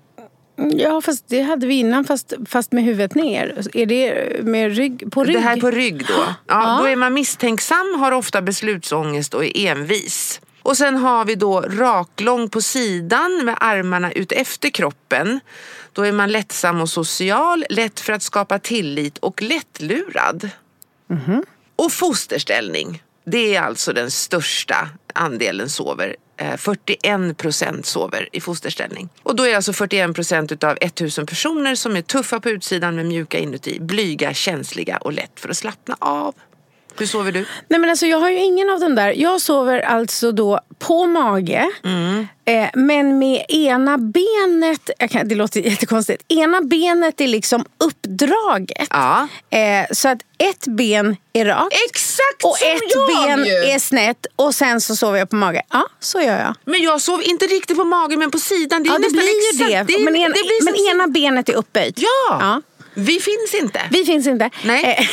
Ja, fast det hade vi innan, fast, fast med huvudet ner. Är det med rygg, på rygg? Det här är på rygg då. Ja, ja. Då är man misstänksam, har ofta beslutsångest och är envis. Och sen har vi då raklång på sidan med armarna ut efter kroppen. Då är man lättsam och social, lätt för att skapa tillit och lättlurad. Mm-hmm. Och fosterställning. Det är alltså den största andelen sover. fyrtioen procent sover i fosterställning. Och då är det alltså fyrtioen procent utav tusen personer som är tuffa på utsidan men mjuka inuti. Blyga, känsliga och lätt för att slappna av. Hur sover du? Nej men alltså jag har ju ingen av den där. Jag sover alltså då på mage. Mm. Eh, men med ena benet, jag kan, det låter jättekonstigt. Ena benet är liksom uppdraget. Ja. Eh, så att ett ben är rakt. Exakt och som ett jag ben ju. är snett. Och sen så sover jag på mage. Ja, så gör jag. Men jag sov inte riktigt på mage men på sidan. Det är ja, det blir ju exakt. det. det är, men en, det blir men som ena benet är upphöjt. Ja. ja. Vi finns inte. Vi finns inte. Nej.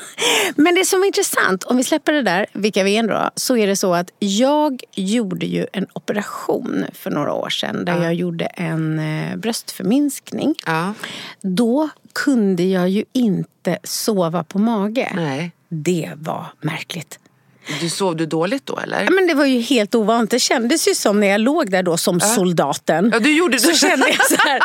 Men det som är intressant, om vi släpper det där, vilka vi är då, så är det så att jag gjorde ju en operation för några år sedan där ja. jag gjorde en eh, bröstförminskning. Ja. Då kunde jag ju inte sova på mage. Nej. Det var märkligt. Du sov du dåligt då eller? Ja, men det var ju helt ovanligt. Det kändes ju som när jag låg där då som ja. soldaten. Ja, du gjorde det. Så kände jag så här.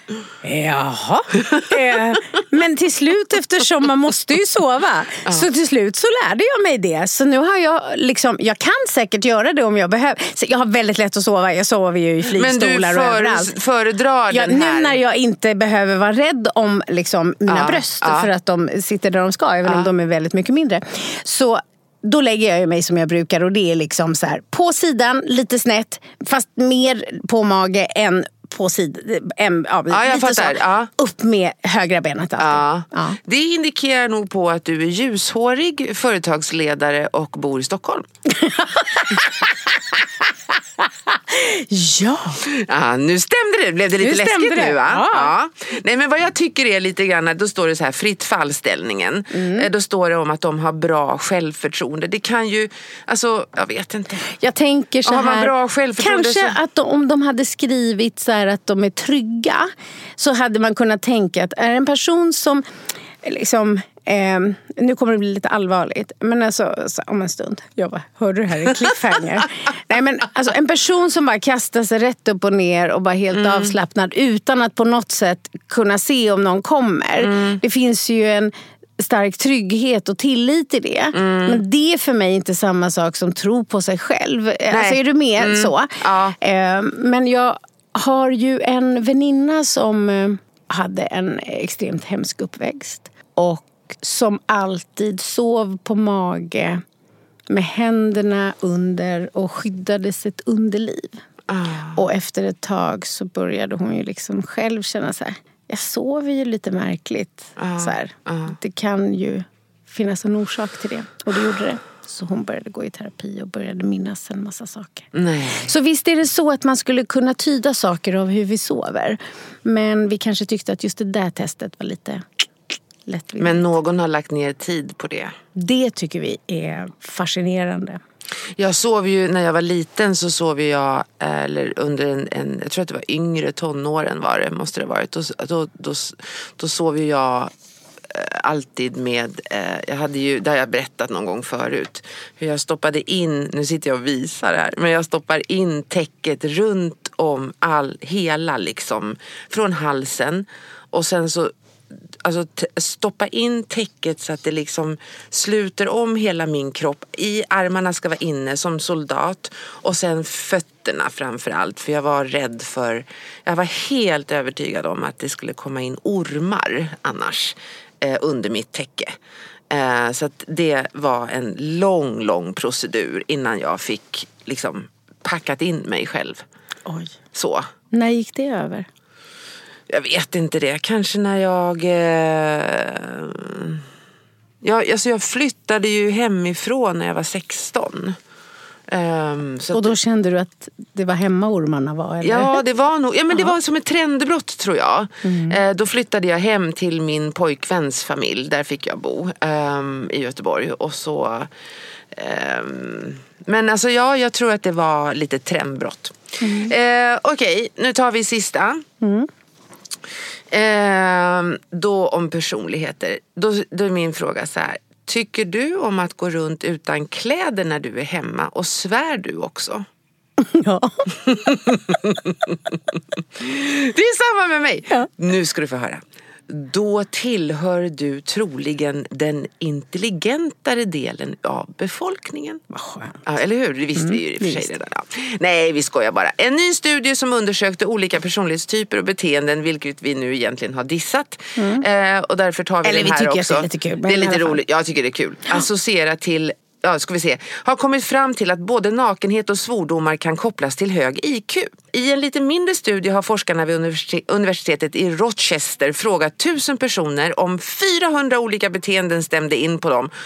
Jaha. eh, men till slut, eftersom man måste ju sova, ja. så till slut så lärde jag mig det. Så nu har jag liksom, jag kan säkert göra det om jag behöver. Så jag har väldigt lätt att sova. Jag sover ju i flygstolar för, och överallt. föredrar ja, den här. Nu när jag inte behöver vara rädd om liksom, mina ja. bröst Ja. för att de sitter där de ska, även ja. om de är väldigt mycket mindre. Så då lägger jag ju mig som jag brukar och det är liksom så här på sidan, lite snett, fast mer på mage än på sidan. Ja, ja, jag fattar. Ja. Upp med högra benet ja. Ja. Det indikerar nog på att du är ljushårig, företagsledare och bor i Stockholm. Ja. ja. Nu stämde det. Blev det lite nu läskigt det. nu va? Ja. Ja. Nej men vad jag tycker är lite grann, då står det så här fritt fallställningen. Mm. Då står det om att de har bra självförtroende. Det kan ju, alltså jag vet inte. Jag tänker så här. Har man bra självförtroende kanske så... att de, om de hade skrivit så här att de är trygga, så hade man kunnat tänka att är en person som liksom Eh, nu kommer det bli lite allvarligt. Men alltså, så, om en stund. Jag bara, hörde du här en cliffhanger? Nej men alltså en person som bara kastar sig rätt upp och ner och bara helt mm. avslappnad utan att på något sätt kunna se om någon kommer. Mm. Det finns ju en stark trygghet och tillit i det. Mm. Men det är för mig inte samma sak som tro på sig själv. Nej. Alltså är du med mm. så? Ja. Eh, men jag har ju en väninna som eh, hade en extremt hemsk uppväxt. Och som alltid sov på mage med händerna under och skyddade sitt underliv. Ah. Och efter ett tag så började hon ju liksom själv känna så här, jag sover ju lite märkligt. Ah. Så här. Ah. Det kan ju finnas en orsak till det. Och det gjorde det. Så hon började gå i terapi och började minnas en massa saker. Nej. Så visst är det så att man skulle kunna tyda saker av hur vi sover. Men vi kanske tyckte att just det där testet var lite lättvindigt. Men någon har lagt ner tid på det. Det tycker vi är fascinerande. Jag sov ju, när jag var liten så sov jag, eller under en, en jag tror att det var yngre tonåren var det, måste det ha varit. Då, då, då, då sov ju jag alltid med, eh, jag hade ju, det har jag berättat någon gång förut, hur jag stoppade in, nu sitter jag och visar här, men jag stoppar in täcket runt om all, hela liksom, från halsen och sen så alltså t- stoppa in täcket så att det liksom sluter om hela min kropp. I armarna ska vara inne som soldat och sen fötterna framför allt, för jag var rädd för, jag var helt övertygad om att det skulle komma in ormar annars eh, under mitt täcke. Eh, så att det var en lång, lång procedur innan jag fick liksom packat in mig själv. Oj. Så. När gick det över? Jag vet inte det. Kanske när jag... Eh, jag, alltså jag flyttade ju hemifrån när jag var sexton. Um, så och då att, kände du att det var hemma ormarna var? Eller? Ja, det var nog... Ja, men det var som ett trendbrott, tror jag. Mm. Eh, då flyttade jag hem till min pojkväns familj. Där fick jag bo um, i Göteborg. Och så... Um, men alltså ja, jag tror att det var lite trendbrott. Mm. Eh, Okej, okay, nu tar vi sista. Mm. Eh, då om personligheter. Då, då är min fråga så här. Tycker du om att gå runt utan kläder när du är hemma? Och svär du också? Ja. Det är samma med mig. Ja. Nu ska du få höra. Då tillhör du troligen den intelligentare delen av befolkningen. Vad skönt. Ja, eller hur? Det visste Mm, vi ju i och för sig visst. redan. Ja. Nej, vi skojar bara. En ny studie som undersökte olika personlighetstyper och beteenden, vilket vi nu egentligen har dissat. Mm. Eh, och därför tar vi Eller den vi här tycker också. att det är lite kul, men Det är i lite alla fall. roligt. Jag tycker det är kul. Associera till... Ja, ska vi se. Har kommit fram till att både nakenhet och svordomar kan kopplas till hög I Q. I en lite mindre studie har forskarna vid universitetet i Rochester frågat tusen personer om fyrahundra olika beteenden stämde in på dem.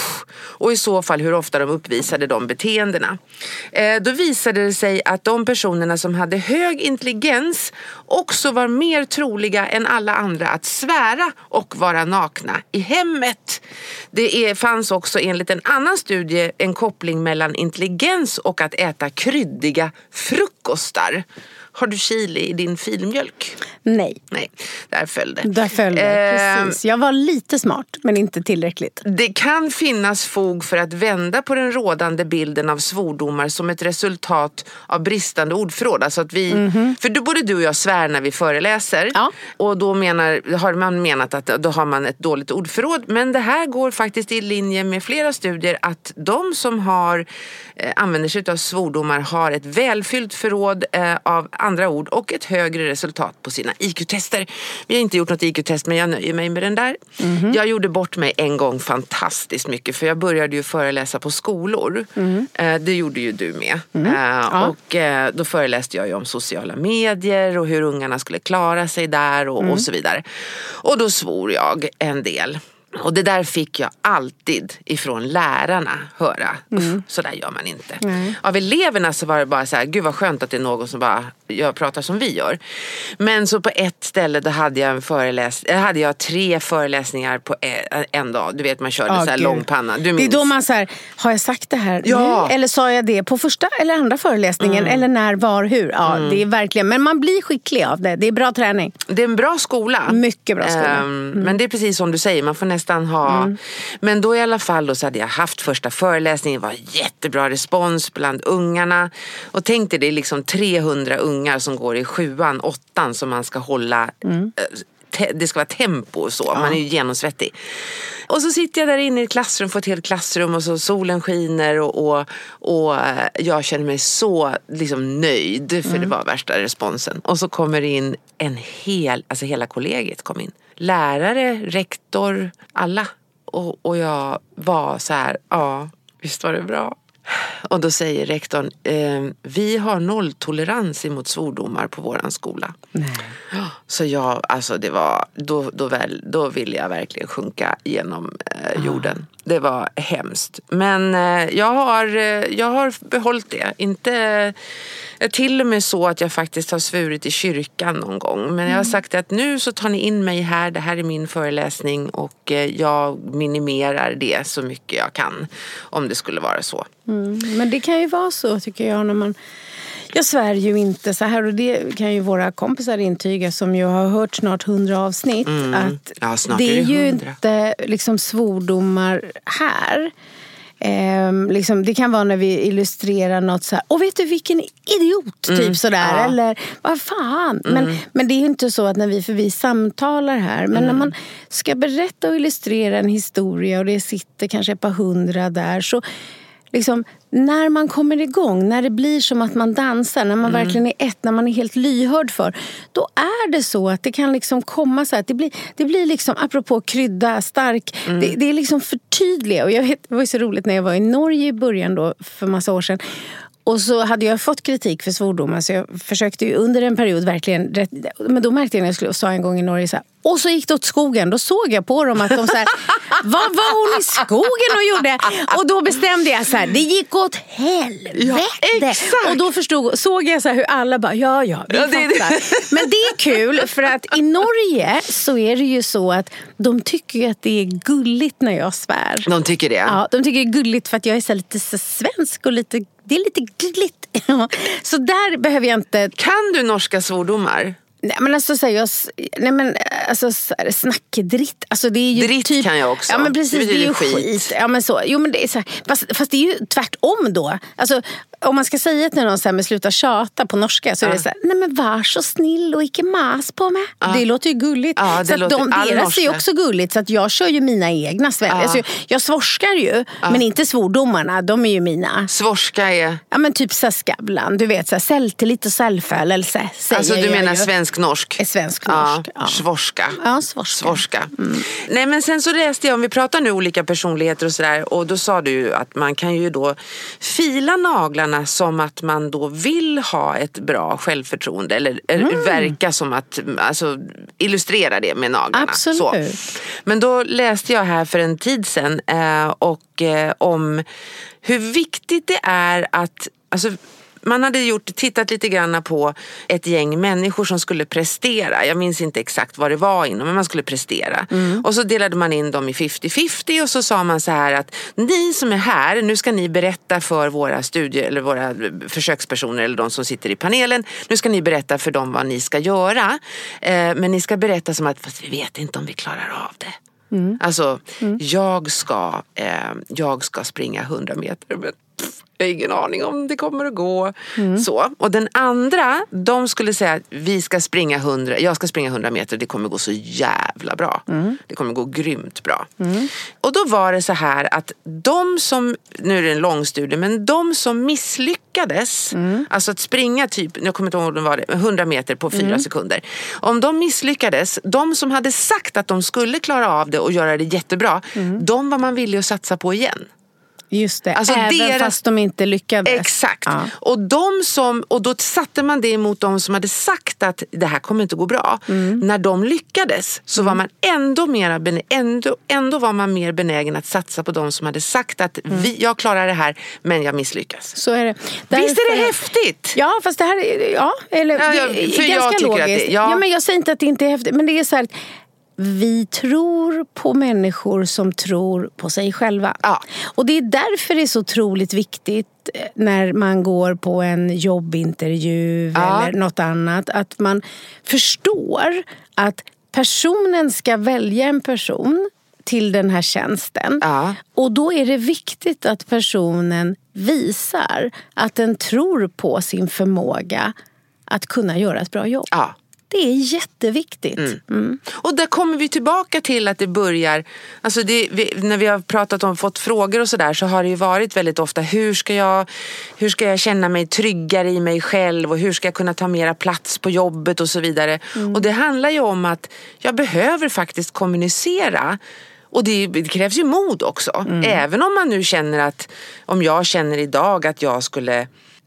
Och i så fall hur ofta de uppvisade de beteendena. Eh, då visade det sig att de personerna som hade hög intelligens också var mer troliga än alla andra att svära och vara nakna i hemmet. Det är, fanns också enligt en annan studie en koppling mellan intelligens och att äta kryddiga frukostar. Har du chili i din filmjölk? Nej. Nej, där föll det. Där föll det, Eh, precis. Jag var lite smart, men inte tillräckligt. Det kan finnas fog för att vända på den rådande bilden av svordomar som ett resultat av bristande ordförråd. Alltså att vi, mm-hmm. För då både du och jag svär när vi föreläser. Ja. Och då menar, har man menat att då har man ett dåligt ordförråd. Men det här går faktiskt i linje med flera studier att de som har, eh, använder sig av svordomar har ett välfyllt förråd eh, av andra ord och ett högre resultat på sina I Q-tester. Vi har inte gjort något I Q-test, men jag nöjer mig med den där. Mm-hmm. Jag gjorde bort mig en gång fantastiskt mycket, för jag började ju föreläsa på skolor. Mm. Eh, det gjorde ju du med. Mm. Eh, ja. Och eh, då föreläste jag ju om sociala medier och hur ungarna skulle klara sig där och, mm. och så vidare. Och då svor jag en del. Och det där fick jag alltid ifrån lärarna höra. Mm. Så där gör man inte. Mm. Av eleverna så var det bara så här, gud vad skönt att det är någon som bara gör, pratar som vi gör. Men så på ett ställe då hade jag en föreläs, hade jag tre föreläsningar på en dag. Du vet, man körde oh, så här långpanna. Du minns. Det är då man så här, har jag sagt det här ja. nu? Eller sa jag det på första eller andra föreläsningen? Mm. Eller när, var, hur? Ja, mm. det är verkligen, men man blir skicklig av det. Det är bra träning. Det är en bra skola. Mycket bra skola. Mm. Men det är precis som du säger, man får nästan ha. Mm. Men då i alla fall då så hade jag haft första föreläsningen, var jättebra respons bland ungarna. Och tänkte det är liksom trehundra ungar som går i sjuan, åttan som man ska hålla, mm. te- det ska vara tempo och så, ja. Man är ju genomsvettig. Och så sitter jag där inne i ett klassrum, får ett helt klassrum och så solen skiner och, och, och jag känner mig så liksom nöjd, för mm. det var värsta responsen. Och så kommer in en hel, alltså hela kollegiet kom in. Lärare, rektor, alla. Och, och jag var så här, ja, visst var det bra. Och då säger rektorn, eh, vi har nolltolerans emot svordomar på våran skola. Nej. Så jag, alltså det var, då, då, väl, då ville jag verkligen sjunka genom eh, jorden. det var hemskt. Men eh, jag, har, eh, jag har behållit det. Inte eh, till och med så att jag faktiskt har svurit i kyrkan någon gång. Men mm. jag har sagt att nu så tar ni in mig här. Det här är min föreläsning och eh, jag minimerar det så mycket jag kan. Om det skulle vara så. Mm. Men det kan ju vara så tycker jag när man... Jag svär ju inte så här och det kan ju våra kompisar intyga som ju har hört snart hundra avsnitt mm. att ja, snart det är, är det ju inte liksom svordomar här. Eh, liksom, det kan vara när vi illustrerar något så här, och vet du vilken idiot mm. typ sådär ja. Eller vad fan mm. men, men det är ju inte så att när vi, för vi samtalar här men mm. när man ska berätta och illustrera en historia och det sitter kanske ett par hundra där så liksom, när man kommer igång, när det blir som att man dansar, när man mm. verkligen är ett, när man är helt lyhörd för, då är det så att det kan liksom komma så här, det blir, det blir liksom, apropå krydda, stark, mm. det, det är liksom för tydligt. Och jag vet, det var ju så roligt när jag var i Norge i början då, för massa år sedan. Och så hade jag fått kritik för svordomar så jag försökte ju under en period verkligen, men då märkte jag när jag skulle, sa en gång i Norge så här, och så gick det åt skogen, då såg jag på dem att de så här, vad var hon i skogen och gjorde? Och då bestämde jag så här, det gick åt helvete. Ja, och då förstod, såg jag så här hur alla bara, ja ja, vi ja, det, fattar. Det. Men det är kul för att i Norge så är det ju så att de tycker ju att det är gulligt när jag svär. De tycker det? Ja, de tycker det är gulligt för att jag är så lite så svensk och lite, det är lite gulligt. Så där behöver jag inte... Kan du norska svordomar? Nej men alltså så jag nej men alltså snackdritt alltså det är ju dritt typ, kan jag också. Ja men precis det, det är ju skit. skit. Ja men så jo men det är så här, fast, fast det är ju tvärtom då. Alltså om man ska säga till någon så här med sluta tjata på norska så är uh. det så här, nej men var så snill och inte mas på mig. Uh. Det låter ju gulligt. Uh, det så att de deras är ju också gulligt så att jag kör ju mina egna svär. Uh. Alltså, jag svorskar ju uh. men inte svordomarna, de är ju mina. Svorska är ja men typ så skablan, du vet så här sälltillit och sällfällelse. Alltså du menar svensk norsk? Är svensk norsk. Ja, svorska. Ja, svorska. svorska. Mm. Nej men sen så läste jag, om vi pratar nu olika personligheter och sådär, och då sa du ju att man kan ju då fila naglarna som att man då vill ha ett bra självförtroende eller mm. verka som att, alltså illustrera det med naglarna. Absolut. Så. Men då läste jag här för en tid sedan eh, och eh, om hur viktigt det är att, alltså man hade gjort, tittat lite grann på ett gäng människor som skulle prestera. Jag minns inte exakt vad det var inom, men man skulle prestera. Mm. Och så delade man in dem i femtio femtio och så sa man så här att ni som är här, nu ska ni berätta för våra studier eller våra försökspersoner eller de som sitter i panelen. Nu ska ni berätta för dem vad ni ska göra. Eh, men ni ska berätta som att, fast vi vet inte om vi klarar av det. Mm. Alltså, mm. jag ska eh, jag ska springa hundra meter, men jag har ingen aning om det kommer att gå. Mm. Så. Och den andra, de skulle säga att vi ska springa hundra, jag ska springa hundra meter, det kommer gå så jävla bra. Mm. Det kommer gå grymt bra. Mm. Och då var det så här att de som, nu är det en lång studie, men de som misslyckades, mm. alltså att springa typ, jag kommer inte ihåg vad det var, hundra meter på fyra mm. sekunder. Om de misslyckades, de som hade sagt att de skulle klara av det och göra det jättebra, mm. de var man villig att satsa på igen. Just det, alltså även deras, fast de inte lyckades. Exakt. Ja. Och, de som, och då satte man det emot de som hade sagt att det här kommer inte gå bra. Mm. När de lyckades så mm. var man ändå, mera, ändå, ändå var man mer benägen att satsa på de som hade sagt att mm. vi, jag klarar det här men jag misslyckas. Så är det. Visst är det för... häftigt? Ja, fast det här är, ja, eller, ja, ja, det, för är jag ganska tycker logiskt. Att det, ja. Ja, men jag säger inte att det inte är häftigt, men det är så här. Vi tror på människor som tror på sig själva. Ja. Och det är därför det är så otroligt viktigt när man går på en jobbintervju ja. eller något annat. Att man förstår att personen ska välja en person till den här tjänsten. Ja. Och då är det viktigt att personen visar att den tror på sin förmåga att kunna göra ett bra jobb. Ja. Det är jätteviktigt. Mm. Mm. Och där kommer vi tillbaka till att det börjar, alltså det, vi, när vi har pratat om, fått frågor och sådär, så har det ju varit väldigt ofta, hur ska jag hur ska jag känna mig tryggare i mig själv och hur ska jag kunna ta mera plats på jobbet och så vidare. Mm. Och det handlar ju om att jag behöver faktiskt kommunicera. Och det, det krävs ju mod också. Mm. Även om man nu känner att, om jag känner idag att jag skulle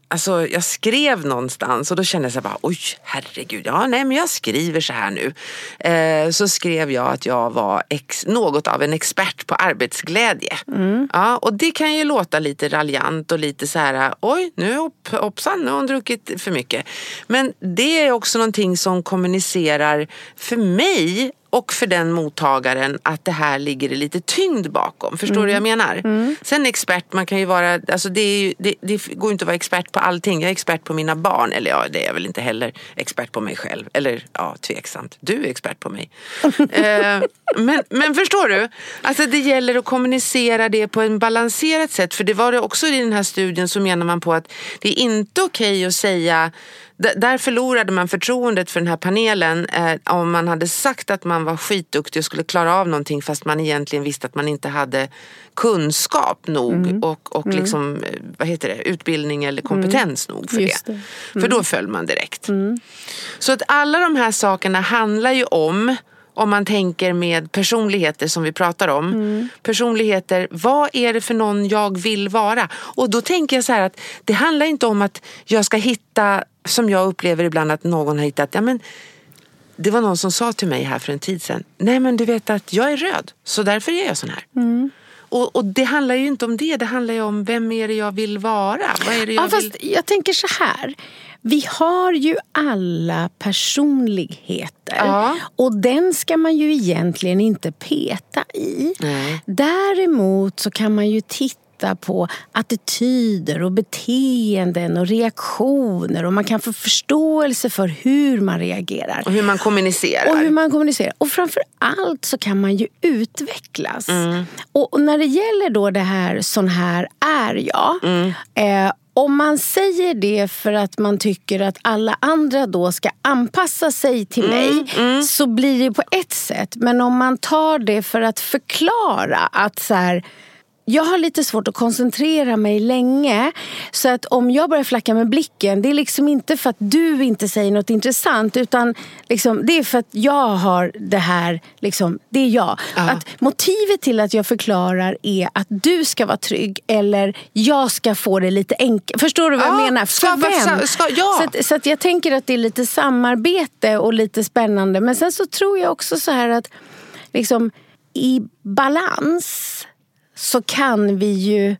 Alltså jag skrev någonstans och då kände jag så här bara, oj herregud, ja nej men jag skriver så här nu. Eh, så skrev jag att jag var ex, något av en expert på arbetsglädje. Mm. Ja, och det kan ju låta lite raljant och lite så här, oj nu hopp, hoppsan, nu har hon druckit för mycket. Men det är också någonting som kommunicerar för mig och för den mottagaren att det här ligger lite tyngd bakom. Förstår mm. du vad jag menar? Mm. Sen expert, man kan ju vara, alltså det, är ju, det, det går inte att vara expert på allting. Jag är expert på mina barn, eller ja, det är jag väl inte heller expert på mig själv. Eller ja, tveksamt. Du är expert på mig. eh, men, men förstår du? Alltså det gäller att kommunicera det på en balanserat sätt. För det var det också i den här studien, så menar man på att det är inte okej att säga. Där förlorade man förtroendet för den här panelen eh, om man hade sagt att man var skitduktig och skulle klara av någonting fast man egentligen visste att man inte hade kunskap nog mm. och, och mm. liksom, vad heter det, utbildning eller kompetens mm. nog för det. det. Mm. För då föll man direkt. Mm. Så att alla de här sakerna handlar ju om, om man tänker med personligheter som vi pratar om. Mm. Personligheter, vad är det för någon jag vill vara? Och då tänker jag så här att det handlar inte om att jag ska hitta, som jag upplever ibland att någon har hittat, ja men det var någon som sa till mig här för en tid sedan, nej men du vet att jag är röd, så därför är jag sån här. Mm. Och, och det handlar ju inte om det, det handlar ju om vem är det jag vill vara? Vad är det jag ja, fast vill... jag tänker så här. Vi har ju alla personligheter ja. Och den ska man ju egentligen inte peta i. Nej. Däremot så kan man ju titta på attityder och beteenden och reaktioner och man kan få förståelse för hur man reagerar. Och hur man kommunicerar. Och hur man kommunicerar. Och framför allt så kan man ju utvecklas. Mm. Och, och när det gäller då det här, sån här är jag, mm. eh, om man säger det för att man tycker att alla andra då ska anpassa sig till mm, mig mm. så blir det på ett sätt. Men om man tar det för att förklara att så här, jag har lite svårt att koncentrera mig länge, så att om jag börjar flacka med blicken, det är liksom inte för att du inte säger något intressant, utan liksom, det är för att jag har det här, liksom, det är jag. Ja. Att motivet till att jag förklarar är att du ska vara trygg eller jag ska få det lite enkelt. Förstår du vad ja, jag menar? För ska, vem? Ska, ja. så, att, så att jag tänker att det är lite samarbete och lite spännande. Men sen så tror jag också så här att liksom, i balans så kan vi ju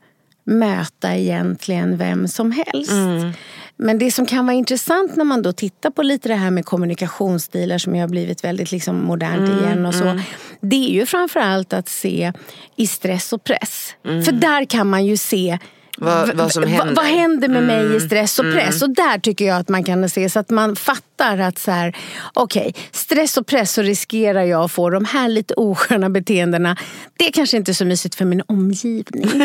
möta egentligen vem som helst. Mm. Men det som kan vara intressant när man då tittar på lite det här med kommunikationsstilar som har blivit väldigt liksom modernt mm, igen och så. Mm. Det är ju framförallt att se i stress och press. Mm. För där kan man ju se Vad, vad som händer. Vad, vad händer med mm. mig i stress och press? Mm. Och där tycker jag att man kan se så att man fattar att så här, okej, okay, stress och press, så riskerar jag att få de här lite osköna beteendena. Det är kanske inte så mysigt för min omgivning.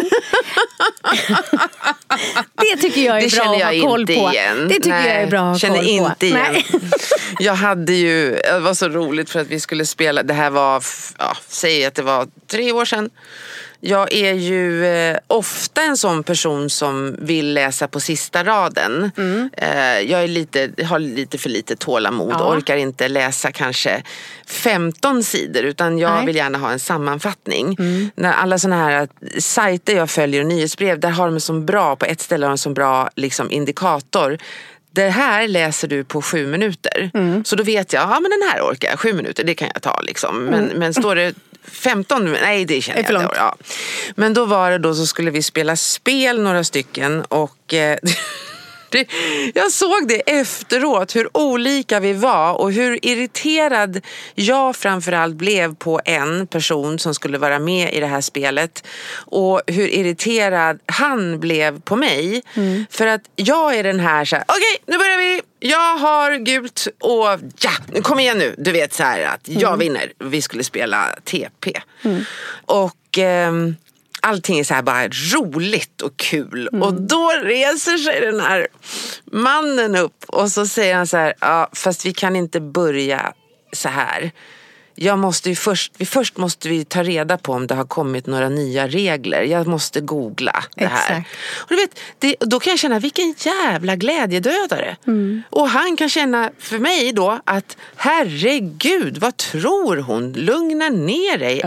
Det tycker jag är det bra jag att ha koll på. Igen. Det tycker Nej, jag är bra att ha koll på. Känner inte igen. Jag hade ju, det var så roligt för att vi skulle spela, det här var, ja, säg att det var tre år sedan. Jag är ju eh, ofta en sån person som vill läsa på sista raden. Mm. Eh, jag är lite, har lite för lite tålamod. Ja. Orkar inte läsa kanske femton sidor. Utan jag Nej. vill gärna ha en sammanfattning. Mm. När alla såna här sajter jag följer och nyhetsbrev, där har de som bra, på ett ställe har de som bra liksom, indikator. Det här läser du på sju minuter. Mm. Så då vet jag, ja men den här orkar jag, sju minuter, det kan jag ta liksom. Men, mm. men står det femton, nej det känner jag inte. Ja. Men då var det då så skulle vi spela spel några stycken och eh, det, jag såg det efteråt hur olika vi var och hur irriterad jag framförallt blev på en person som skulle vara med i det här spelet och hur irriterad han blev på mig. Mm. För att jag är den här så här, okej, okay, nu börjar vi. Jag har gult och ja, kom igen nu. Du vet så här att jag mm. vinner. Vi skulle spela T P. Mm. Och eh, allting är så här bara roligt och kul. Mm. Och då reser sig den här mannen upp och så säger han så här, ja, fast vi kan inte börja så här. Jag måste ju först, vi först måste vi ta reda på om det har kommit några nya regler. Jag måste googla det här. Exakt. Och du vet, det, då kan jag känna vilken jävla glädjedödare. Mm. Och han kan känna för mig då att herregud, vad tror hon? Lugna ner dig, ja. Ät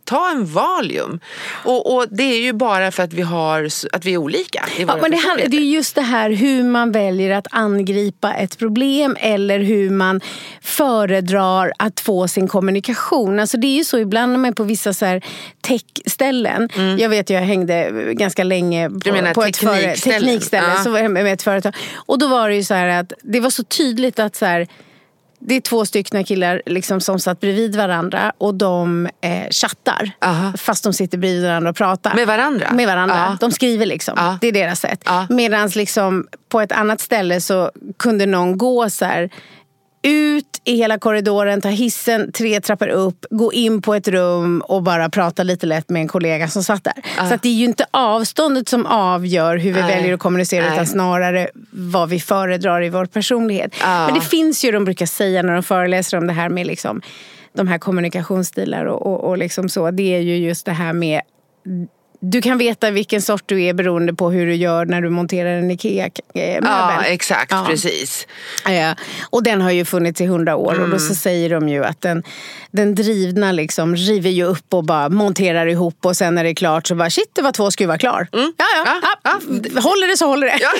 ta en Valium. Och, och det är ju bara för att vi, har, att vi är olika. I ja, men det, här, det är just det här hur man väljer att angripa ett problem eller hur man föredrar att få sin kommunikation. Alltså det är ju så ibland när man är på vissa så här techställen. Mm. Jag vet, jag hängde ganska länge på, på ett före, teknikställe ja. Så var jag med ett företag. Och då var det ju så här att det var så tydligt att så här, det är två stycken killar liksom som satt bredvid varandra och de eh, chattar. Aha. Fast de sitter bredvid varandra och pratar. Med varandra? Med varandra. Ja. De skriver liksom. Ja. Det är deras sätt. Ja. Medan liksom på ett annat ställe så kunde någon gå så här ut i hela korridoren, ta hissen tre trappor upp, gå in på ett rum och bara prata lite lätt med en kollega som satt där. Uh. Så att det är ju inte avståndet som avgör hur vi uh. väljer att kommunicera uh. utan snarare vad vi föredrar i vår personlighet. Uh. Men det finns ju, de brukar säga när de föreläser om det här med liksom, de här kommunikationsstilar och, och, och liksom så, det är ju just det här med du kan veta vilken sort du är beroende på hur du gör när du monterar en IKEA-möbel. Ja, exakt, ja. Precis. Ja, och den har ju funnits i hundra år mm. och då så säger de ju att den, den drivna liksom river ju upp och bara monterar ihop och sen när det är klart så bara shit, det var två skruvar klar. Mm. Ja, ja, ja, ja. Håller det så håller det. Ja.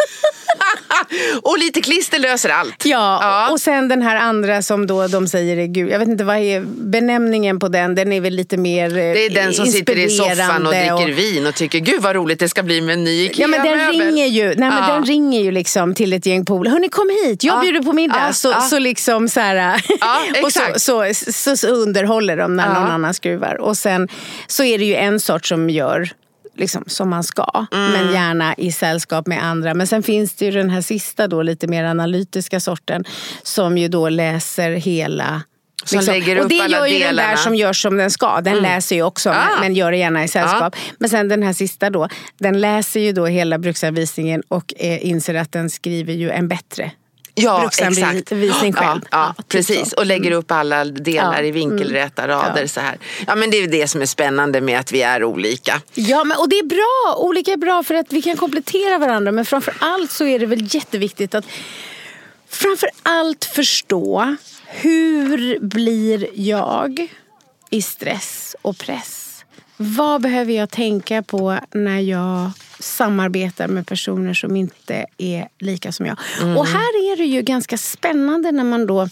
Och lite klister löser allt. Ja, ja, och sen den här andra som då de säger är gud, jag vet inte vad är benämningen på den, den är väl lite mer det är den som sitter i soffan och dricker och, vin och tycker gud vad roligt det ska bli med en ny IKEA. Ja, men den ringer ju, nej, men ja. den ringer ju liksom till ett gäng polare. Hörrni, kom hit, jag ja. bjuder på middag. Ja. Så, ja. så liksom så här ja, och så, så, så, så underhåller de när ja. någon annan skruvar. Och sen så är det ju en sort som gör liksom som man ska, mm. men gärna i sällskap med andra. Men sen finns det ju den här sista då lite mer analytiska sorten som ju då läser hela som liksom. lägger upp och det alla gör ju delarna. Den där som gör som den ska. Den mm. läser ju också, ah. men, men gör det gärna i sällskap. Ah. Men sen den här sista då, den läser ju då hela bruksanvisningen och eh, inser att den skriver ju en bättre Ja, exakt. Visning själv. Ja, ja, ja precis. Och lägger upp alla delar ja. i vinkelräta rader ja. så här. Ja, men det är det som är spännande med att vi är olika. Ja, men, och det är bra. Olika är bra för att vi kan komplettera varandra. Men framför allt så är det väl jätteviktigt att framför allt förstå hur blir jag i stress och press? Vad behöver jag tänka på när jag samarbetar med personer som inte är lika som jag? Mm. Och här är det ju ganska spännande när man då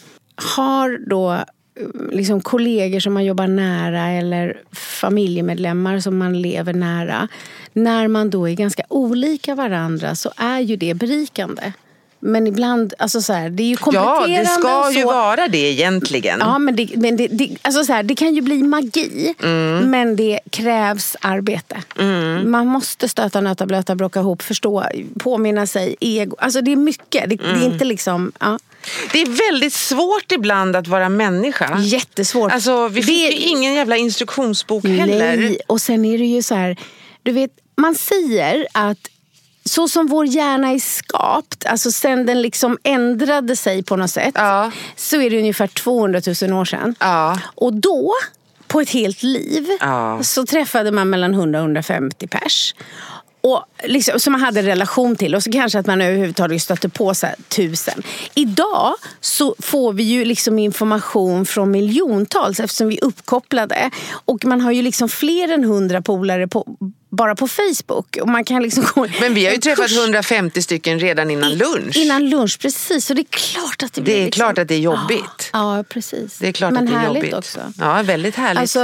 har då liksom kollegor som man jobbar nära eller familjemedlemmar som man lever nära. När man då är ganska olika varandra så är ju det berikande. Men ibland, alltså så här, det är ju kompletterande. Ja, det ska ju så, vara det egentligen. Ja, men det, men det, det, alltså så här, det kan ju bli magi. Mm. Men det krävs arbete. Mm. Man måste stöta, nöta, blöta, bråka ihop, förstå, påminna sig, ego. Alltså det är mycket. Det, mm. det är inte liksom, ja. Det är väldigt svårt ibland att vara människa. Jättesvårt. Alltså vi fick det, ju ingen jävla instruktionsbok heller. Nej, och sen är det ju så här, du vet, man säger att så som vår hjärna är skapt, alltså sen den liksom ändrade sig på något sätt, ja. så är det ungefär tvåhundratusen år sedan. Ja. Och då, på ett helt liv, ja. så träffade man mellan hundra och hundrafemtio pers. Och liksom, som man hade relation till. Och så kanske att man överhuvudtaget stötte på så här, tusen. Idag så får vi ju liksom information från miljontals eftersom vi är uppkopplade. Och man har ju liksom fler än hundra polare på, bara på Facebook. Och man kan liksom gå, men vi har ju träffat hundrafemtio stycken redan innan lunch. Innan lunch, precis. Så det är klart att det blir Det är liksom, klart att det är jobbigt. Ja, ja precis. Det är klart men att det är härligt jobbigt. Också. Ja, väldigt härligt. Alltså,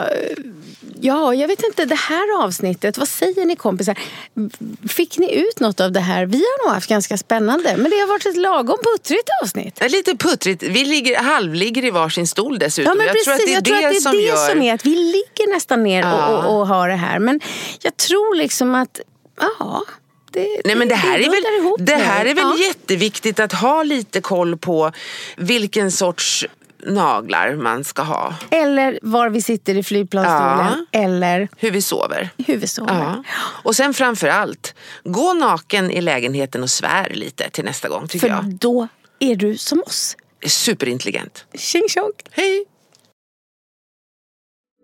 ja, jag vet inte, det här avsnittet, vad säger ni kompisar? Fick ni ut något av det här? Vi har nog haft ganska spännande, men det har varit ett lagom puttrigt avsnitt. Det är lite puttrigt. Vi ligger, halvligger i varsin stol dessutom. Ja, men jag precis. tror att det är jag tror det, att det, är som, det gör... som är att vi ligger nästan ner ja. och, och, och har det här. Men jag tror liksom att, ja... Det, Nej, men det här det, är väl, det här är väl ja. jätteviktigt att ha lite koll på vilken sorts naglar man ska ha. Eller var vi sitter i flygplansstolen. Ja. Eller hur vi sover. Hur vi sover. Ja. Och sen framför allt, gå naken i lägenheten och svär lite till nästa gång, tycker För jag. För då är du som oss. Superintelligent. Tjing tjong. Hej.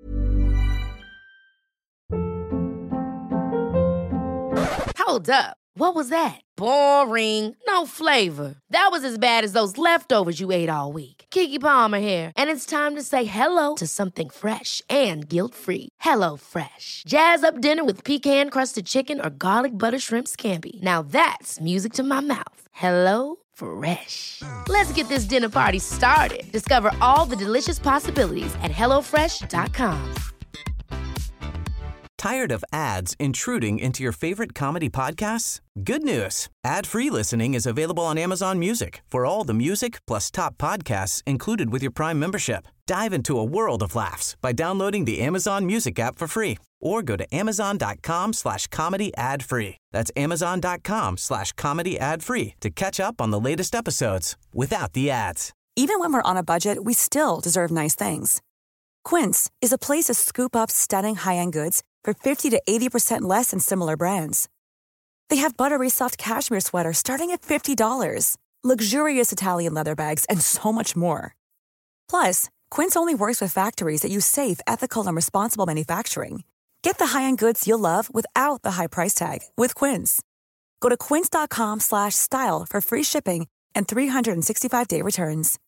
Hold up. What was that? Boring. No flavor. That was as bad as those leftovers you ate all week. Keke Palmer here, and it's time to say hello to something fresh and guilt-free. Hello Fresh. Jazz up dinner with pecan-crusted chicken or garlic butter shrimp scampi. Now that's music to my mouth. Hello Fresh. Let's get this dinner party started. Discover all the delicious possibilities at hello fresh dot com. Tired of ads intruding into your favorite comedy podcasts? Good news. Ad-free listening is available on Amazon Music for all the music plus top podcasts included with your Prime membership. Dive into a world of laughs by downloading the Amazon Music app for free or go to amazon.com slash comedy ad free. That's amazon.com slash comedy ad free to catch up on the latest episodes without the ads. Even when we're on a budget, we still deserve nice things. Quince is a place to scoop up stunning high-end goods for fifty to eighty percent less than similar brands. They have buttery soft cashmere sweaters starting at fifty dollars, luxurious Italian leather bags, and so much more. Plus, Quince only works with factories that use safe, ethical, and responsible manufacturing. Get the high-end goods you'll love without the high price tag with Quince. Go to quince.com slash style for free shipping and three sixty-five day returns.